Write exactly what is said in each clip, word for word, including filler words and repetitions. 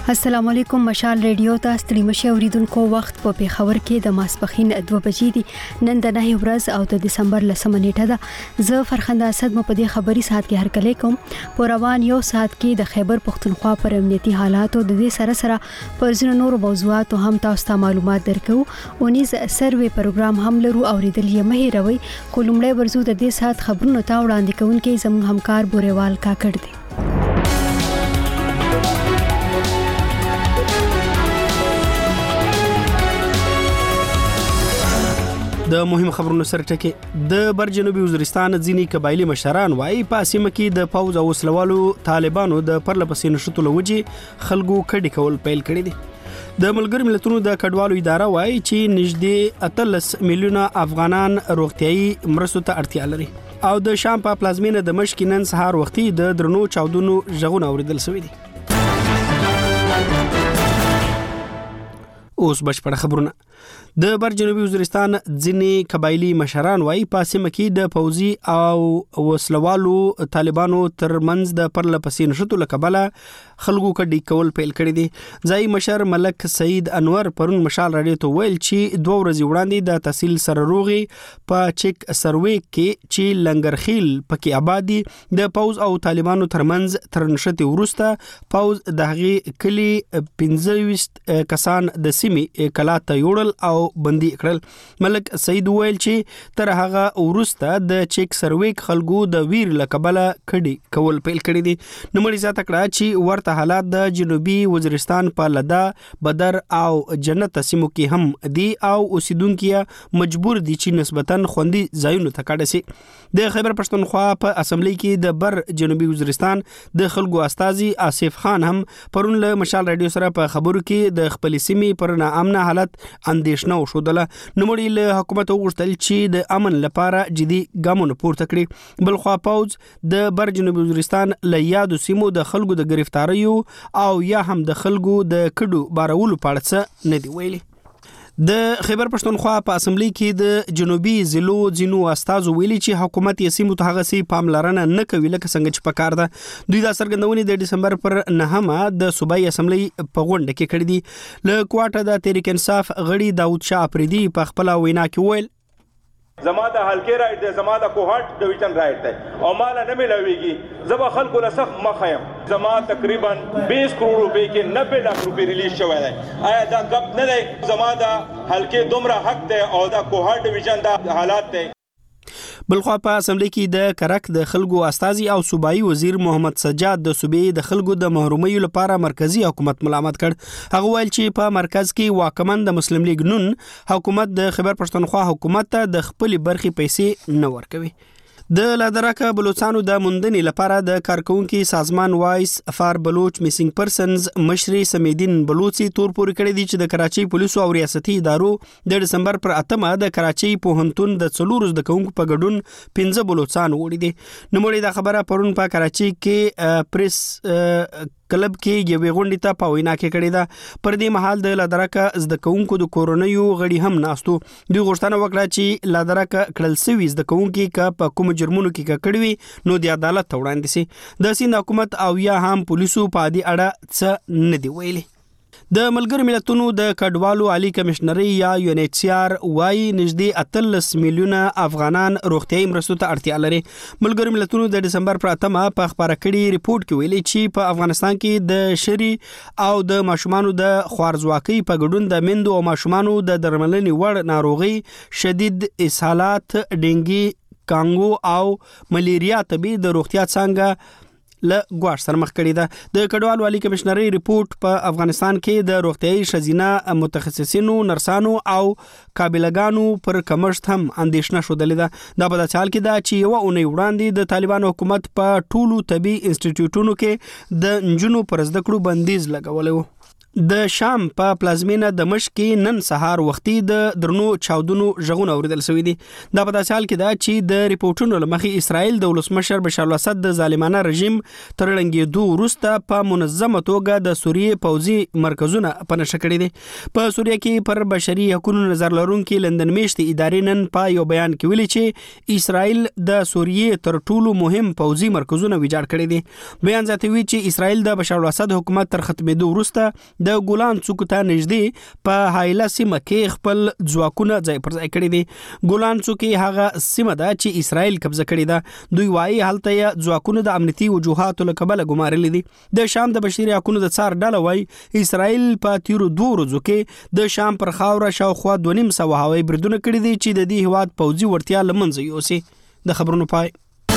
السلام علیکم. مشال ریډیو ته ستړي مشه اوریدونکو وخت په پیښور کې د ماسپخین دوه بجې دي. نن د نه ورځ او د دسمبر لسمه نیټه ده. زه فرخنده اسد مو په دې خبري ساعت کې هرکلی کوم. په روان یو ساعت کې د خیبر پختونخوا پر امنیتي حالاتو د دې سره سره پر ځینو نورو موضوعاتو هم تاسو ته معلومات درکو. اونیز سروې پروګرام هم لرو اوریدل یې مه هېروئ. خو لومړی ورځو د دې ساعت خبرونو ته وړاندې کوونکي زموږ همکار بوريوال کاکړ دی. د مهم خبرونو سره ټکی د بر جنوبي وزیرستان ځینی قبایلی مشران وايي په سیمه کې د پوز او وسلوالو طالبانو د پرلپسې نشټو لوجي خلکو کډی کول پیل کړی دي. د ملګر ملتونو د کډوالو اداره وايي چې نږدې اتلس میلیونه افغانان روغتيایي مرستو ته اړتیا لري او د شام په پلازمینه د مشک نن سهار وختي د درنو چاودنو ژغون اوریدل شوی دي. اوس بشپړ خبرونه. د بر جنوبي وزیرستان ځینی قبایلی مشران وايي په سیمه کې د پوزي او وسلوالو طالبانو ترمنځ د پرلپسې نشټو لکبله خلکو کډی کول پیل کړی دي. ځای مشر ملک سعید انور پرون مشال راډیو ته ویل چې دوه ورځې وړاندې د تحصیل سرروغي په چک سروي کې چې لنګرخیل پکې آبادی د پوز او طالبانو ترمنځ تر نشټي ورسته پوز دغه کلی پنځه ویشت کسان د سیمې کلاته یوړل او بندي کړل. ملک سعید ویل چې تر هغه ورسته د چک سروي خلکو د ویر لکبله کډي کول پیل کړی دي. نو مړي ذات کړه چې ورته حالات د جنوبي وزیرستان په لدا بدر او جنت سیمو کې هم دي او اوسیدونکو مجبور دي چې نسبتاً خوندي ځایونو ته کډه سي. د خیبر پښتونخوا په اسمبلی کې د بر جنوبي وزیرستان د خلکو استازي آصف خان هم پرون له مشال رادیو سره په خبرو کې د خپل سیمې پر ناامنه حالت اندیشنه وشودله. نو مړي له حکومت وغوښتل چې د امن لپاره جدي ګامونه پورته کړي. بل خوا پوز د بر جنوبي وزیرستان له یادو سیمو د خلکو د گرفتاریو او یا هم د خلکو د کډو بارولو په اړه څه نه دی ویلي. د خیبر پښتونخوا په اسمبلی کې د جنوبي ضلعو ځینو استازو ویلي چې حکومت یې سیمو ته هغه سي پاملرنه نه کوي لکه څنګه چې پکار ده. دوی دا څرګندونې د دسمبر پر نهمه د صوبایي اسمبلی په غونډه کې کړې دي. له کوټه د تحریک انصاف غړي داود شاه افریدي په خپل وینا کې ویل زما د حلقې رائټ دی، زما د کوهاټ ډیویژن رائټ دی او مال نه ملويږي. زما خلکو له سخت مخایم. زما تقریبا بیس کروڑ روپے کې نوے لک روپے ریلیز شوی دی. آیا دا غب نه دی؟ زما د حلقې دومره حق دی او د کوهاټ ډیویژن دا حالات دی. بلخوا په اسمبلی کې د کرک د خلکو استازي او صوبایي وزیر محمد سجاد د صوبې د خلکو د محرومۍ لپاره مرکزی حکومت ملامت کړ. هغه ویل چې په مرکز کې واکمن د مسلم لیگ نون حکومت د خیبر پښتونخوا حکومت ته د خپل برخي پیسې نه ورکوي. د لادرکه بلوچستانو د موندنې لپاره د کارکونکو سازمان وایس فار بلوچ میسنګ پرسنز مشري سمیدین بلوچي تور پوري کړی دی چې د کراچي پولیسو او ریاستي ادارو د دسمبر پر اتمه د کراچي پوهنتون د څلورو د کوونکو په ګډون پنځه بلوچستان وړي دي. نو مړي دا خبره پرون په کراچي کې پریس کلب کې یوې غونډې ته په وینا کې کړې ده. پر دې مهال د لادرکه زده کوونکو د کورونیو غړي هم ناستو. دوی غوښتنه وکړه چې لادرکه کړل سوي زده کوونکو ک په کوم جرمونو کې کړوي نو د عدالت وړاندې سي. د سیند حکومت او یا هم پولیسو په دې اړه څه نه دی ویلي. د ملګر ملتونو د کډوالو عالی کمشنري یا یو ان ایچ سی آر وايي نږدې اتلس میلیونه افغانان روغتيایي مرستو ته اړتیا لري. ملګر ملتونو د دسمبر پر اتمه په خبره کړي ریپورت کې ویلي چې په افغانستان کې د شری او د ماشومانو د خوارزواکۍ په ګډون د میندو او ماشومانو د درملنې وړ ناروغي شدید اسهالات ډینګي کانګو او ملیریا طبي د روغتیا څنګه له ګواښ سره مخ کړی ده. د کډوالو عالی کمشنري ریپورت په افغانستان کې د روغتيایي شزینه متخصصینو نرسانو او قابلګانو پر کمښت هم اندیشنه شودلې ده. دا په داسې حال کې ده چې یو اونۍ وړاندې د طالبانو حکومت په ټولو طبي انسټیټیوټونو کې د نجونو پر زده کړو بندیز لګولی و. د شام په پلازمینه دمشق کې نن سهار وختي د درنو چاودنو ژغونه اوریدل شوې دي. دا په داسې حال کې ده چې د ریپورتونو لمخې اسرائیل د ولسمشر بشار الاسد د ظالمانه رژیم تر ړنګېدو وروسته په منظمه توګه د سوریې پوځي مرکزونه په نښه کړي دي. په سوریه کې پر بشري حقوقو نظر لرونکي لندن میشتې ادارې نن په یو بیان کې ویلي چې اسرائیل د سوریې تر ټولو مهم پوځي مرکزونه ویجاړ کړي دي. بیان زیاتوي چې اسرائیل د بشار الاسد حکومت تر ختمېدو وروسته د ګولان څوکو ته نږدې په هایله سیمه کې خپل ځواکونه ځای پر ځای کړي دي. ګولان څوکي هغه سیمه ده چې اسرائیل قبضه کړې ده. دوی وايي هلته یې ځواکونه د امنیتي وجوهاتو له کبله ګمارلي دي. د شام د بشري حقوقو د څار ډله وايي اسرائیل په تیرو دوه ورځو کې د شام پر خاوره شاوخوا دوه نیم سوه هوایي بریدونه کړي دي چې د دې هیواد پوځي وړتیا له منځه یوسي. د خبرونو پای.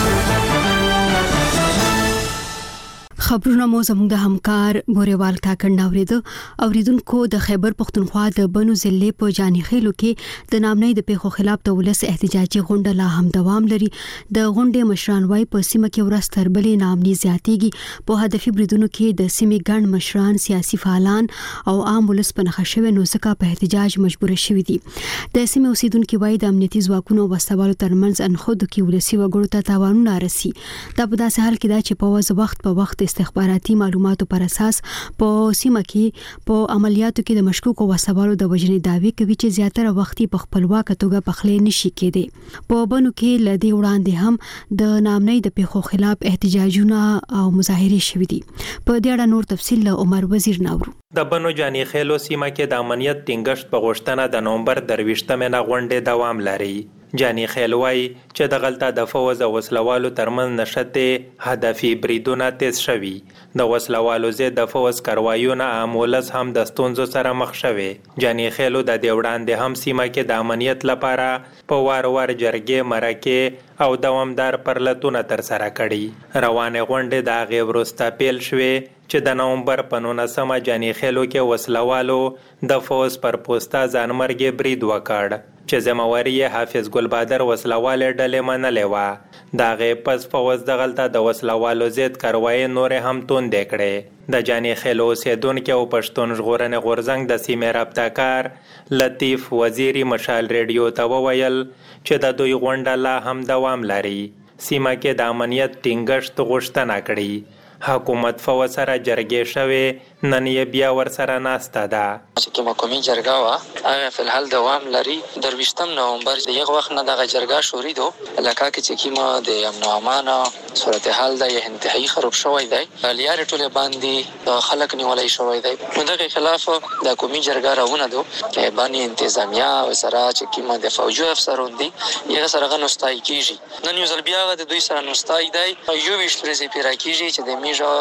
خبرونه مو زموږ د همکار بوريوال کاکړ ناوریدو. اوریدونکو د خیبر پختونخوا د بنو ضلع په جاني خیلو کې د نامنۍ د پیښو خلاف د ولس احتجاجي غونډه لا هم دوام لري. د غونډې مشران وايي په سیمه کې ورځ تر بلې نامنۍ زیاتېږي. په هدفي بریدونو کې د سیمې ګڼ مشران، سیاسي فعالان او عام ولس په نښه شوي نو ځکه په احتجاج مجبور شوي دي. د سیمې اوسیدونکو وايي د امنیتي ځواکونو وسوالو ترمنځ انخودو کې ولسي وګړو ته تاوانونه رسي. دا په داسې حال کې ده چې په وخت وخت په وخت استخباراتي معلوماتو پر اساس په سیمه کې په عملیاتو کې د مشکوکو وسوالو د وژنې دعوی کوي چې زیاتره وخت په خپلواکه توګه پخلې نشي کېدی. په بنو کې لدی وړاندې هم د نامنۍ د پیښو خلاف احتجاجونه او مظاهرې شوې دي. په دې اړه نور تفصیل له عمر وزیر ناورو. د بنو جاني خیلو سیمه کې د امنیت ټینګښت په غوښتنه د نومبر درویشتمه نه غونډې دوام لري. جاني خیل وايي چې د غلطه د فوز او وسلوالو ترمنځ نشته هدفي بریدونه تیز شوي. د وسلوالو ضد د فوز کاروایونه عامولس هم د ستونزو سره مخ شوي. جاني خیلو د دې وړاندې هم سیمه کې د امنیت لپاره په وار وار جرګې مرکې او دوامدار پرلتونه تر سره کړي. روانه غونډې د هغې وروسته پیل شوې چې د نومبر په نولسمه جاني خیلو کې وسلوالو د فوز پر پوسته ځانمرګي برید وکړ چې ذمہواري حافظ ګل بادر وسلواله ډلې منلې وه. د هغې پس فوز د غلطه د وسلوالو ضد کاروایي نورې هم توندې کړې. د جاني خیلو اوسیدونکي او پښتون ژغورنې غورځنګ د سیمې رابطه کار لطیف وزیري مشال ریډیو ته وویل چې د دوی غونډه لا هم دوام لري. سیمه کې د امنیت ټینګښت غوښتنه کړي. حکومت فوز سره جرګې شوې، نن یې بیا ورسره ناسته ده. چې کومه قومي جرګه وه هغه فلحال دوام لري. درویشتم نومبر د یغ وخت نه دغه جرګه شوري دو لکه چې کومه د امن او امان صورتحال د انتهایی خراب شوی دی. لیارې ټوله باندې د خلک نیولای شوی دی. نو دغه خلاف د قومي جرګه راونه دو باندې انتظامیه او سره چې کومه د فوجي افسرون دي یغه سره غنوستای کیږي. نن یو ځل بیا د دوی سره نوستای دی. یو ویش پرې پیرا کیږي چې د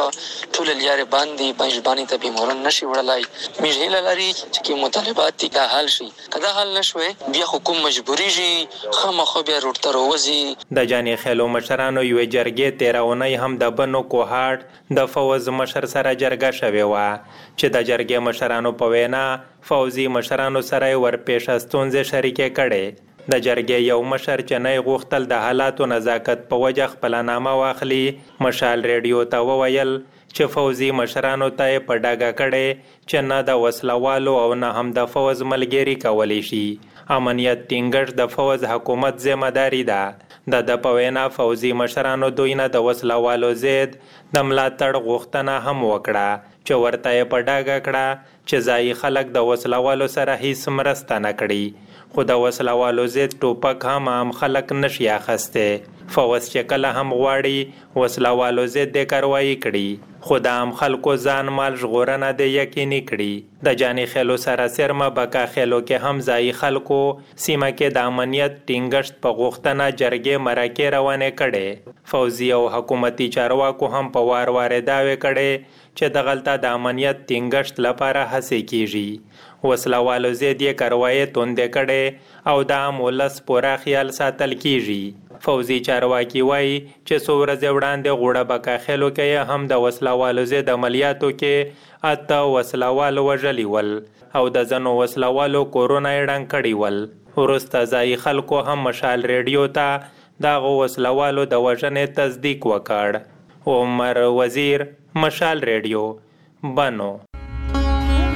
ټول لیارې باندې باندې باندې ته بیمورن نشي وړلای. موږ هیله لري چې کوم مطالبات دي دا حل شي. کله حل نشوي بیا حکومت مجبوری شي خامخا بیا روټ روزي. د جاني خیلو مشرانو یو جرګې تیرونی هم د بنو کوهاټ د فوز مشر سره جرګه شوې و چې د جرګې مشرانو په وینا فوزي مشرانو سره ورپېښه ستونزې شریکې کړي. د جرګې یو مشر چې نه غوښتل د حالاتو نزاکت په وجه خپله نامه واخلي، مشال ریډیو ته وویل چې فوزي مشرانو ته یې په ډاګه کړی چې نه د وسلوالو او نه هم د فوز ملګري کولی شي. امنیت ټینګښت د فوز حکومت ذمہ داری ده. د د په وینا فوزي مشرانو دوی نه د وسلوالو ضد د ملاتړ غوښتنه هم وکړه چې ورته یې په ډاګه کړه چې ځایي خلک د وسلوالو سره هیڅ مرسته نه کړي. خو د وسلوالو ضد ټوپک هم عام خلک نشي اخیستی. فوز چې کله هم غواړي وسلوالو ضد د کاروایي کړي، خو د عام خلکو ځان مال ژغورنه د یقیني کړي. د جاني خیلو سره سرمه بکا خیلو کې هم ځایي خلکو سیمه کې د امنیت ټینګښت په غوښتنه جرګې مرکې روانې کړي. فوزي او حکومتي چارواکو هم په وار وار دعوې کړي چې د غلطه د امنیت ټینګښت لپاره هڅې کیږي. وسلوالو ضد یې کاروایي توندې کړي او د عام ولس پوره خیال ساتل کیږي. فوزي چارواکي وایي چې څو ورځې وړاندې غوړه بکا خیلو کې هم د وسلوالو ضد عملیاتو کې اته وسلوال وژلي ول او د ځینو وسلوالو کورونه یې ړنګ کړي ول. وروسته ځایي خلکو هم مشال ریډیو ته دغو وسلوالو د وژنې تصدیق وکړ. عمر وزیر، مشال ریډیو، بنو.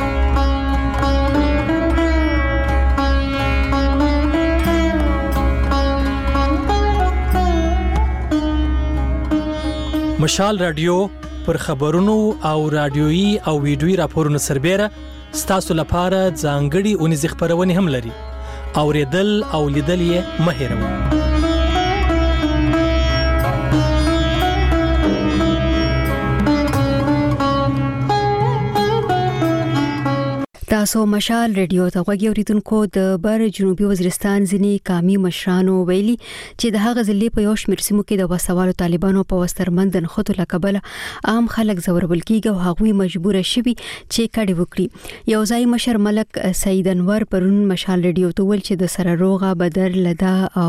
مشال رادیو پر خبرونو او رادیويي او ویډیويي راپورونو سربېره ستاسو لپاره ځانګړي اونیزې خبرونه هم لري. اوریدل او لیدل یې مه هېروئ. تاسو مشال ریډیو ته غوږی اوریدونکو د بر جنوبي وزیرستان ځینی قامي مشرانو ویلي چې د هغه ځلې په یو شمېر سیمو کې د وسوالو طالبانو په وسترمند نخښتو لکبله عام خلک زوربل کیږي او هغوی مجبور شوي چې کډي وکړي. یو ځای مشر ملک سید انور پرون مشال ریډیو ته ویل چې د سره روغه بدر لدا او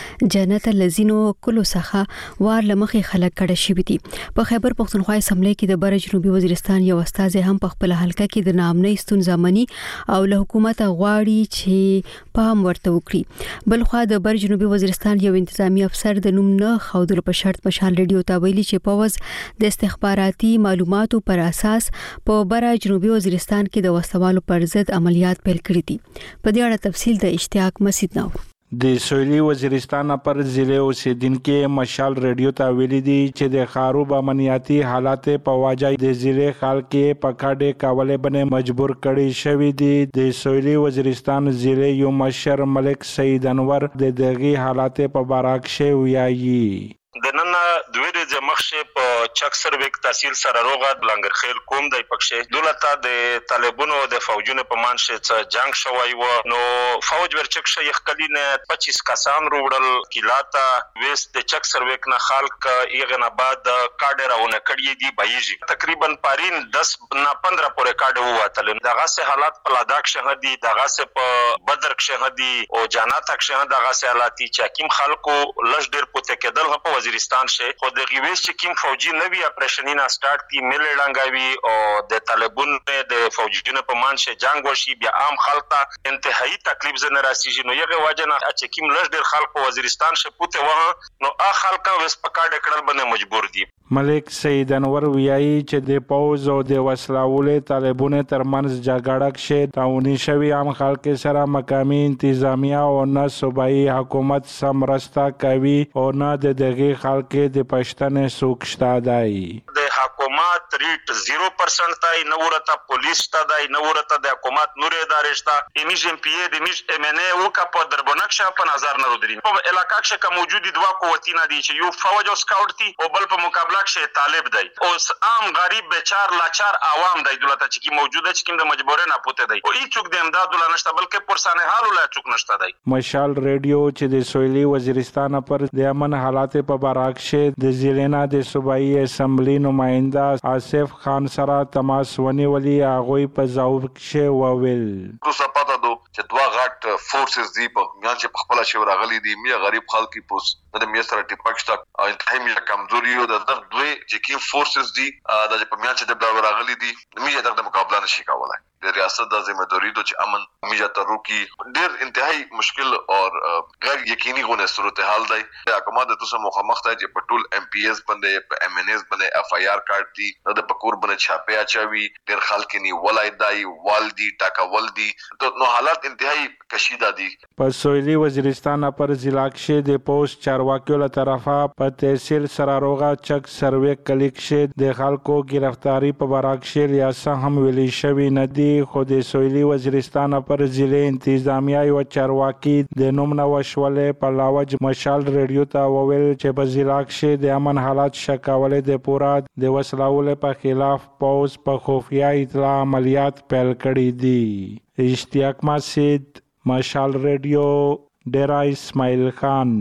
جنت لزینو کلو څخه وار لمخې خلک کډه شوي دي. په خیبر پښتونخوا اسمبلی کې د بر جنوبي وزیرستان یو استاد هم په خپل حلقه کې د نامنۍ ستونزه او له حکومت غواړي چې پام ورته وکړي. بلخو د بر جنوبي وزیرستان یو انتظامی افسر د نوم نه خودلو په شرط مشال ریډیو ته ویلي چې پوز د استخباراتي معلوماتو پر اساس په بر جنوبي وزیرستان کې د وسوالو پر ضد عملیات پیل کړي دي. په دې اړه تفصیل د اشتیاق مسعود نو د سویلي وزیرستان پر ضلع اوسیدونکو مشال ریډیو ته ویلي دي چې د خاروب امنیتي حالات په وجه د ضلع خلک په کډه کولو باندې مجبور کړي شوی دي. د سویلي وزیرستان ضلع یو مشر ملک سید انور د دغه حالات په اړه کې ویایي. د نن دوی د مخشه په چک سرویک تحصیل سره روغه بلنګر خیل کوم د پکشه دولت د طالبانو د فوجونو په مانشه څخه جنگ شوی و نو فوج ورچک شیخ کلینه پچیس کسان روړل کلاتا وست د چک سرویک نه خلک یغه نه بعد کاډرونه کړی دی بایجی تقریبا پارین دس نه پندرہ پورې کاډو واتل دغه سه حالات په لداخ شهدي دغه سه په بدر شهدي او جنات شهدا دغه سه حالات چې کیم خلکو لږ ډیر پته کېدل په وزیرستان شه خو د غویس چې کیم فوجي نوی اپریشنینا سٹارټ کی مل لنګاوي او د طالبانو د فوجونو په مانشه جنگ وشي بیا عام خلک انتهایی تکلیف زنه راسیږي نو یغه واجنه چې کیم لږ ډیر خلک په وزیرستان شه پته وه نو ا خلک وس پکاډ کړل باندې مجبور دي. ملک سید انور ویایي چې د پوز او د وسلاولې طالبانو ترمنځ جګړه کې تاونی شوی عام خلک سره مقامی انتظامیه او نه صوبایي حکومت سمرستا کوي او نه د دغه خلک د پښتنې سوکشتا دی. د حکومت ریټ زیرو پرسنټ تای نو ورته پولیس تا دی نو ورته د حکومت نور ادارشتا امیج ام پی ای د میج ام ان ای او کا په دربونکشه په نظر نه ودرین په علاقہ کې کوم موجودي دوا قوتینه دي چې یو فوج او سکاوټ دي او بل په مقابله کې طالب دی او عام غریب بیچار لاچار عوام دی دولت چې کی موجوده چې کوم د مجبورې نه پوته دی او هیڅوک د امداد ولا نشته بلکې پرسانه حال ولا څوک نشته دی. مشال ریډیو چې د سویلي وزیرستان پر د امن حالات په اړه کې د ضلع د صوبایي اسمبلی نماینده آصف خان سره تماس ونیولي هغه په ځواب کې وویل تاسو پته دو چې دوا غټ فورسز دی په میان چې خپل شي راغلي دي می غریب خلک پوس د میسره ټیپکشت او انتهایی می کمزوري او د دوی چې کی فورسز دي د په میان چې د راغلي دي می د مقابله نشي کولای. د ریاست د ذمہداری د چې امن میجا تروکی ډیر انتهایی مشکل او غیر یقیني غونه صورتحال دی. حکومت د تاسو مخامخ ته چې په ټول ام پی ایس باندې په ام ان ایس باندې اف آی آر کارت دي د پکور باندې چھاپه اچوي ډیر خلک ني ولای دی والدي ټاکول دي نو حالات انتهایی کشیده دي. په سویلي وزیرستان پر ضلع کې د پوسټ چارواکیو له طرفه په تحصیل سراروغه چک سروې کلیک شه د خلکو گرفتاری په براکشل یا سه هم ویلي شوی ندي خو د سویلي وزیرستان پر ضلع انتظامیه او چارواکي د نوم نو شولې په لاوج مشال ریډیو ته وویل چې په ضلع کې د امن حالات شکاولې د پورا د وسلاول په خلاف پوز په خفیه اطلاع عملیات پیل کړي دي. اشتیاق مسعود مشال ریډیو ډیرا اسماعیل خان.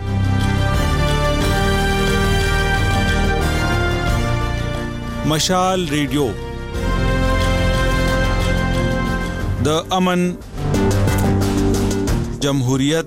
مشال ریډیو د امن جمهوریت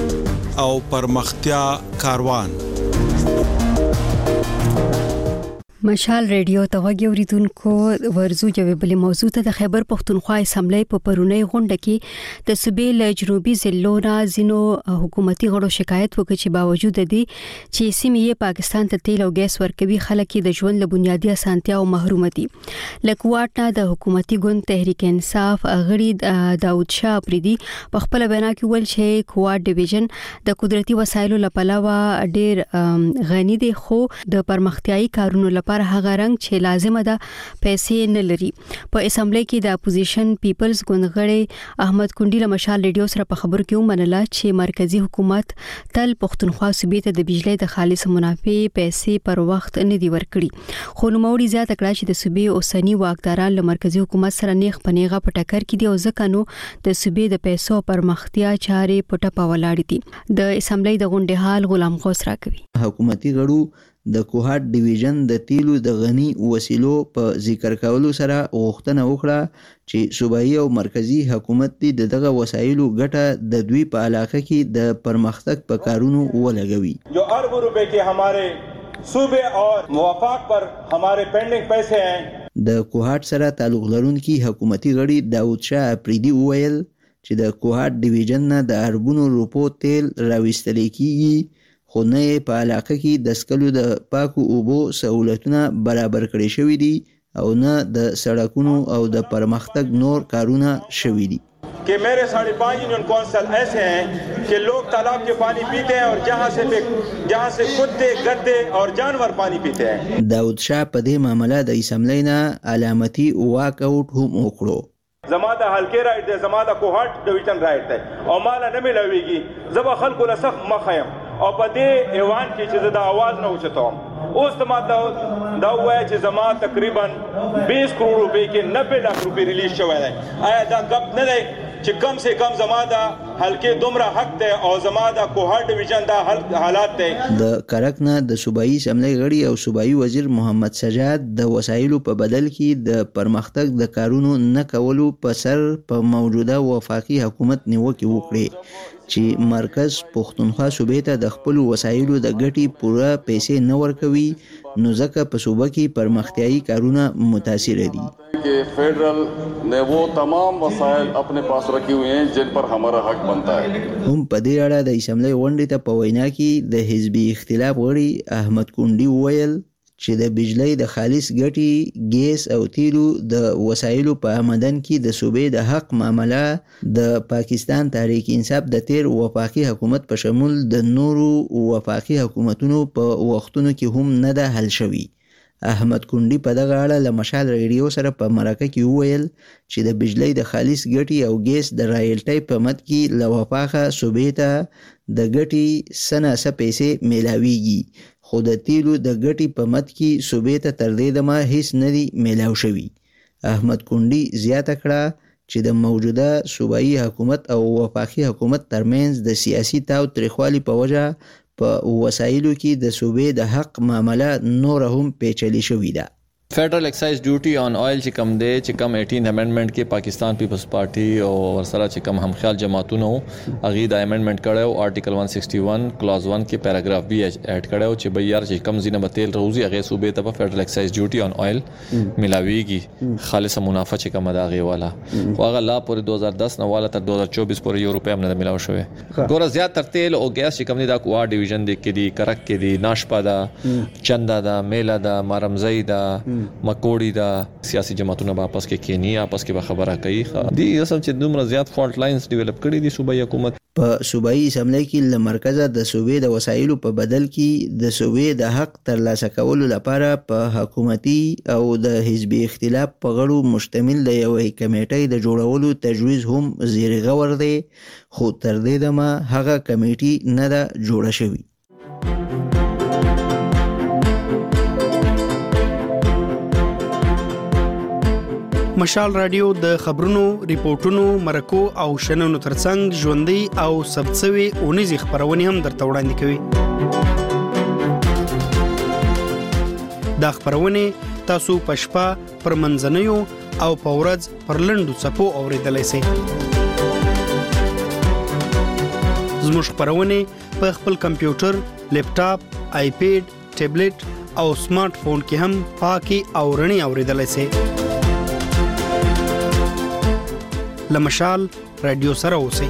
او پرمختیا کاروان. مشال ریډیو ته وګورئ اوریدونکو ورزو جواب بل موضوع ته د خیبر پختونخوا اسمبلی په پرونی غونډه کې د صوبې له جنوبي ضلعو نه ځینو حکومتي غړو شکایت وکړ چې باوجود د دې چې سیمې پاکستان ته تیل او ګیس ورکوي خلک د ژوند له بنیادی اسانتیاو محروم دي. لکوات نه د حکومتي ګوند تحریک انصاف غړي داود شاه پریدي په خپل بیان کې ویل چې کوات ډیویژن د قدرتي وسایلو لپاره ډېر غني دي خو د پرمختیايي کارونو لپاره هغه رنګ چې لازمه ده پیسې نه لري. په اسمبلی کې د اپوزیشن پیپلز ګوند غړي احمد کونډی له مشال ریډیو سره په خبرو کې ومنله چې مرکزی حکومت تل پښتونخوا صوبې ته د بجلی د خالص منافع پیسې پر وخت نه دی ورکړي. خو نوموړي زیاته کړه چې د صوبې اوسنی واکداران له مرکزی حکومت سره نیغ پنیغه په ټکر کې دي او ځکه نو د صوبې د پیسو پرمختیا چارې په ټپه ولاړ دي. د اسمبلی د غونډې حال غلام غوث راکوي. حکومتي غړو د کوهات ډیویژن د تیلو د غنی وسیلو په ذکر کولو سره غوښتنه وکړه چې صوبایي او مرکزی حکومت دې دغه وسایلو ګټه د دوی په علاقه کې د پرمختګ په کارونو ولګوي. جو اربوں روپے کے ہمارے صوبے اور موافق پر ہمارے پینڈنگ پیسے ہیں. د کوهات سره تعلق لرونکي حکومتي غړي داود شاه اپریدي وویل چې د کوهات ډیویژن نه د اربونو روپو تیل راوستل کیږي خو نه په علاقه کې د سکلو د پاکو اوبو سہولتونه برابر کړي شوی دي او نه د سړکونو او د پرمختګ نور کارونه شوی دي. کہ میرے ساڑھے پانچ یونین کونسل ایسے ہیں کہ لوگ تالاب کے پانی پیتے ہیں اور جہاں سے جہاں سے کتے گدے اور جانور پانی پیتے ہیں. داود شاه په دې معاملې د اسمبلی نه علامتي واک اوټ هم وکړو. زماده حلقه رائټ ده زماده کوهات ډیویژن رائټ ده او مال نه ملويږي زبا خلکو لسخ مخیم او په دې ایوان کې چې د आवाज نه اوچتوم اوس د ماده دا وایي چې زما تقریبا بیس کروڑ روپے کې نبے لاکھ روپے ریلیز شوی دی. آیا دا کم نه دی چې کم سے کم زماده حلقه دومره حق ده او زماده کوهات ډیویژن دا حالات ده. د کرک نه د صوبایي اسمبلی غړي او صوبایي وزیر محمد سجاد د وسایلو په بدل کې د پرمختګ د کارونو نه کولو په سر په موجوده وفاقي حکومت نیوکه وکړي چې مرکز پښتونخوا صوبې ته د خپل وسایلو د ګټي پوره پیسې نه ورکوي نو ځکه په صوبه کې پرمختیايي کارونه متاثر دي. کہ فیڈرل نے وہ تمام وسائل اپنے پاس رکھی ہوئے ہیں جن پر ہمارا حق بنتا ہے. هم په دې اړه د اسمبلی غونډې ته په وینا کې د حزبي اختلاف غړي احمد کونډي وویل چې د بجلی د خالص ګټي ګیس او تیلو د وسایلو په آمدن کې د صوبې د حق معامله د پاکستان تحریک انصاف د تیر وفاقي حکومت په شمول د نورو وفاقي حکومتونو په وختونو کې هم نه ده حل شوی. احمد کونډي په دغه اړه له مشال ریډیو سره په مرکه کې وویل چې د بجلی د خالص ګټي او ګیس د رایلټۍ په مد کې له وفاقه صوبې ته د ګټي سناسه پیسې میلاویږي خو د تیلو د ګټي په مد کې صوبې ته تر دې دمه هیڅ نه دی میلاو شوی. احمد کونډي زیاته کړه چې د موجوده صوبایي حکومت او وفاقي حکومت ترمنځ د سیاسي تاو تریخوالي په وجه په وسایلو کې د صوبې د حق معامله نور هم پیچلې شوې ده. فیڈرل ایکسائز ډیوټي آن آئل چې کم دی چې کم اٹین امندمنٹ کې پاکستان پیپلز پارټي او ورسره چې کم همخیال جماعتونو هغه د امندمنٹ کړو آرټیکل one sixty-one کلاز one کې پیراګراف بی اډ کړو چې به یار چې کم زینه به تیل روزي هغه صوبې ته په فیډرل ایکسایز ډیوټي آن آئل ملاويږي خالص منافع چې کم دا غي والا خو هغه لا پر two thousand ten نه والا تر two thousand twenty-four پورې یو روپیا هم نه ملاو شوی. ګوره زیات تر تیل او ګیس چې کم دی دا کوه ډیویژن دی کې دی کرک کې دی ناشپا دا چندا دا میلا دا مارمزای دا مکوړی دا سیاسي جماعتونه واپس کې کینی واپس کې به خبره کوي دي اصل چې دومره زیات فالټ لاینز ډیولپ کړي دي صوبایي حکومت. په صوبایي اسمبلی کې له مرکزه د صوبې د وسایلو په بدل کې د صوبې د حق ترلاسه کولو لپاره په حکومتي او د حزبي اختلاف په غړو مشتمل د یوې کمیټې د جوړولو تجویز هم زیر غور دی خو تر دې دمه هغه کمیټې نه ده جوړه شوې. مشال رادیو د خبرونو، ریپورتونو، مرکو او شننو ترڅنګ ژوندۍ او ثبتسوي اونیزې خبرونه هم درته وړاندې کوي. دا خبرونه تاسو په شپه پر منځنیو او په ورځ پر لنډو څپو اوریدلای شئ. زموږ خبرونه په خپل کمپیوټر، لیپټاپ، آیپیډ، ټابلیټ او سمارټ فون کې هم پاکي او رڼي اوریدلای شئ. لمشال رادیو سره اوسئ.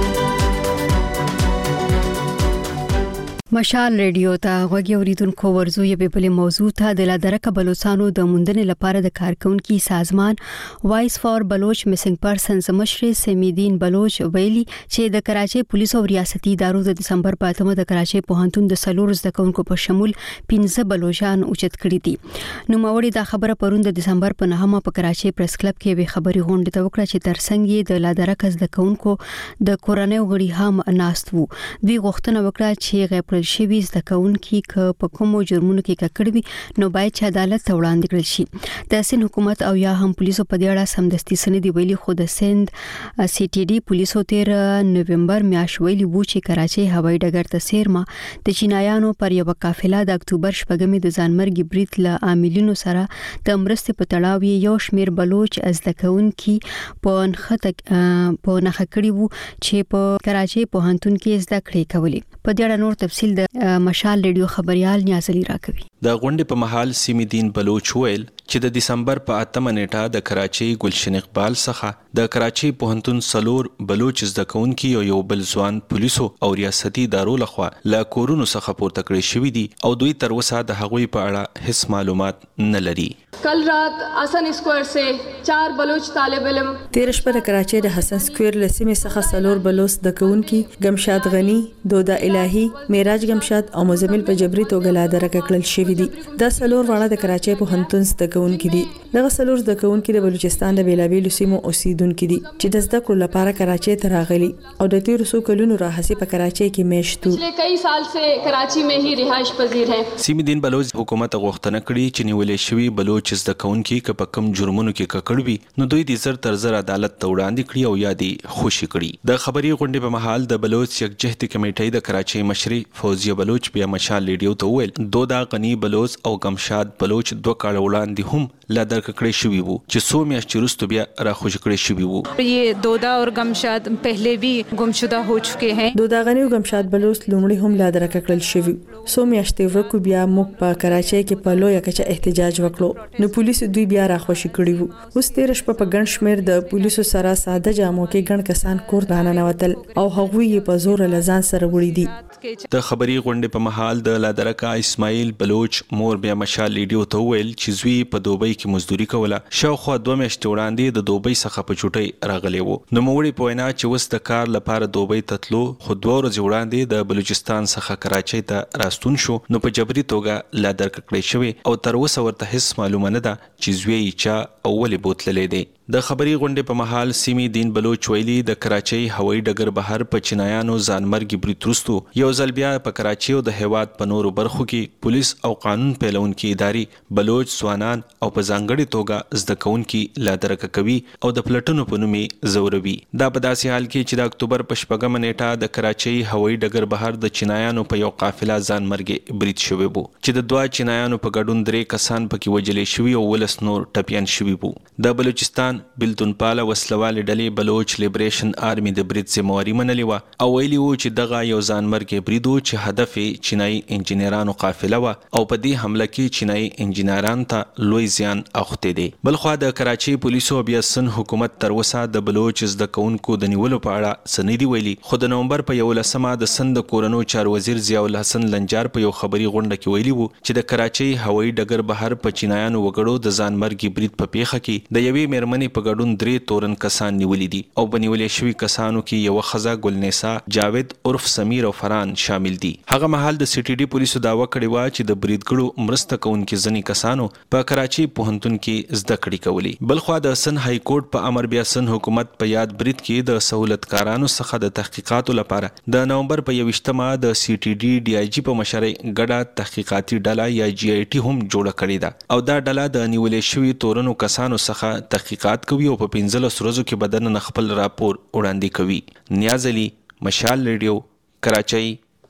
مشال ریډیو ته غوږی اوریدونکو ورزو یې په بل موضوع ته د لادرکه بلوچستانو د موندنې لپاره د کارکونکو سازمان وایس فار بلوچ میسنګ پرسنز مشر سمیدین بلوچ ویلي چې د کراچي پولیسو او ریاستي ادارو د دسمبر په اتمه د کراچي پوهنتون د سلور زده کوونکو په شمول پنځه بلوچستان اوچت کړي دي. نو موري دا خبره پرون د دسمبر په نهمه په کراچي پریس کلب کې وی خبري غونډه ته وکړه چې ترڅنګ یې د لادرکه زده کوونکو د کورنۍ غړي هم ناست وو. دوی غوښتنه وکړه چې غیر شوی زده کوونکي ک په کومو جرمونو کې ککړوي نو باید چې عدالت ته وړاندې کړل شي. د سند حکومت او یا هم پولیسو په دې اړه سمدستي سندې ویلي خو د سند سی ټي ډي پولیسو تیر نوومبر میاشت ویلي وو چې کراچي هوایي ډګر ته سیرما د چینایانو پر یو قافله د اکتوبر شپږمې د ځانمرګي بریټ له عاملینو سره د مرستې په تړاو یو شمیر بلوچ زده کوونکي په نخته په نخ کړي وو چې په کراچي پوهنتون کې زده کړې کولې. په دې اړه نور تفصیل د مشال ریډیو خبريال نیاز علي راکوي. د غونډې په محل سمیدین بلوچ ویل چې د دسمبر په اتمه نیټه د کراچي ګلشن اقبال څخه د کراچي پوهنتون سلور بلوچ زده کوونکي او یو بل ځوان پولیسو او ریاستي ادارو لخوا له کورونو څخه پورته کړی شوی دي او دوی تر اوسه د هغوی په اړه هیڅ معلومات نه لري. کل رات حسن اسکوائر سے چار بلوچ طالب علم تیر شپه د کراچي د حسن سکوير لسمه څخه سلور بلوچ د کوونکي گمشاد غنی دودا الهی میراج گمشاد او مزمل په جبري توګه لادرکه کړل شوی دي. دا سلور واړه د کراچي پوهنتون زده کوونکي دي. دغه سلور زده کوونکي د بلوچستان د بیلابیلو سیمو اوسیدونکي دي چې د زده کړو لپاره کراچي ته راغلي او د تیر څو کلونو راهسي په کراچي کې میشتو. پچھلے کئی سال سے کراچی میں ہی رہائش پذیر ہیں. سیمدین بلوچ حکومت غوښتنه کړې چې نیولې شوی بلوچ زده کوونکي که په کم جرمونو کې ککړوي نو دوی د زر تر زر عدالت ته وړاندې کړي او یا دې خوشي کړي. د خبري غونډې په محل د بلوچ یکجهتي کمیټې د کراچي مشري فوزیه بلوچ بیا مشال ریډیو ته ویل دودا غنی بلوچ او گمشاد بلوچ دوه کال وړاندې هم لادرکه کړی شوی وو چې څو میاشتې وروسته بیا راخوشي کړی شوی وو. یہ دودا اور گمشاد پہلے بھی گمشدہ ہو چکے ہیں. دودا غنی او گمشاد بلوچ لومړی هم لادرکه کړل شوی. څو میاشتې ورکو بیا موږ په کراچي کې په لویه کچه احتجاج وکړو نو پولیسو دوی بیا راخوشي کړی وو. اوس تیر شپه په ګڼ شمیر د پولیسو سره ساده جامو کې ګڼ کسان کور دانه نوتل او هغوی یې په زور لزان سره وړي دي. د خبري غونډې په محل د لادرکه اسماعیل بلوچ مور بیا مشال ریډیو ته ویل چې زوی په دوبۍ کې مزدوري کوله. شاوخوا دوه میاشتې وړاندې د دوبۍ څخه په چوټۍ راغلی وو. نو موري په وینا چې وس د کار لپاره دوبۍ تتلو خو دوه ورځې وړاندې د بلوچستان څخه کراچۍ ته راستون شو نو په جبري توګه لادرکه کړی شوی او تر اوسه ورته هیڅ معلومه نه ده چې زوی یې چا او ولې بوتللی دی. د خبري غونډې په محل سیمې دین بلوچ ویلي د کراچۍ هوایي ډګر بهر په چینایانو ځانمرګي برید وروستو یو ځل بیا په کراچۍ او د هیواد په نورو برخو کې پولیس او قانون پیلونکي ادارې بلوچ ځوانان او په ځانګړي توګه زده کوونکي لادرکه کوي او د پلټنو په نوم یې ځوروي. دا په داسې حال کې چې د اکتوبر په شپږمه نیټه د کراچۍ هوایي ډګر بهر د چینایانو په یو قافله ځانمرګي برید شوی وو چې د دوه چینایانو په ګډون درې کسان پکې وجلې شوي او ولس نور ټپیان شوي وو. د بلوچستان بلتون پاله وسلوالې ډلې بلوچ لیبریشن آرمي د برید ذمہواري منلې وه او ویلي وو چې دغه یو ځانمرګي برید و چې هدف یې چینایي انجینرانو قافله وه او په دې حمله کې چینایي انجینرانو ته لوی زیان اوښتی دی. بلخوا د کراچي پولیسو بیا سن حکومت تر اوسه د بلوچ زده کوونکو د نیولو په اړه څه نه دي ویلي خو د نومبر په یولسمه د سند د کورنو چارو وزیر ضیاء الحسن لنجار په یو خبري غونډه کې ویلي وو چې د کراچي هوایي ډګر بهر په چینایانو وګړو د ځانمرګي برید په پیښه کې د یوې میرمنې په ګډون درې تورن کسان نیولي دي او په نیولې شوي کسانو کې یوه ښځه ګلنیسا جاوید عرف سمیر او فران شامل دي. هغه مهال د سی ټي ډي پولیسو دعوه کړې وه چې د بریدګړو مرسته کوونکي ځینې کسانو په کراچي پوهنتون کې زده کړې کولې. بلخوا د سن های کورټ په امر بیا سن حکومت په یاد برید کې د سہولتکارانو څخه د تحقیقاتو لپاره د نومبر په یویشتمه د سی ټي ډي ډي آی جي په مشرۍ ګډه تحقیقاتي ډله یا جی آی ټي هم جوړه کړې ده او دا ډله د نیولې شوي تورنو کسانو څخه تحقیقات کوي او په پنځلس ورځو کې بدن خپل راپور وړاندې کوي. نیاز علي مشال ریډیو کراچۍ.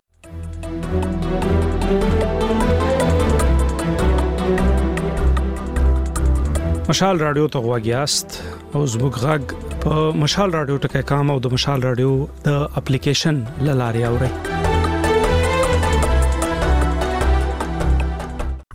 مشال رادیو ته غواګیاست او زموږ غږ په مشال رادیو ټکی کام او د مشال رادیو د اپلیکیشن لاري اوري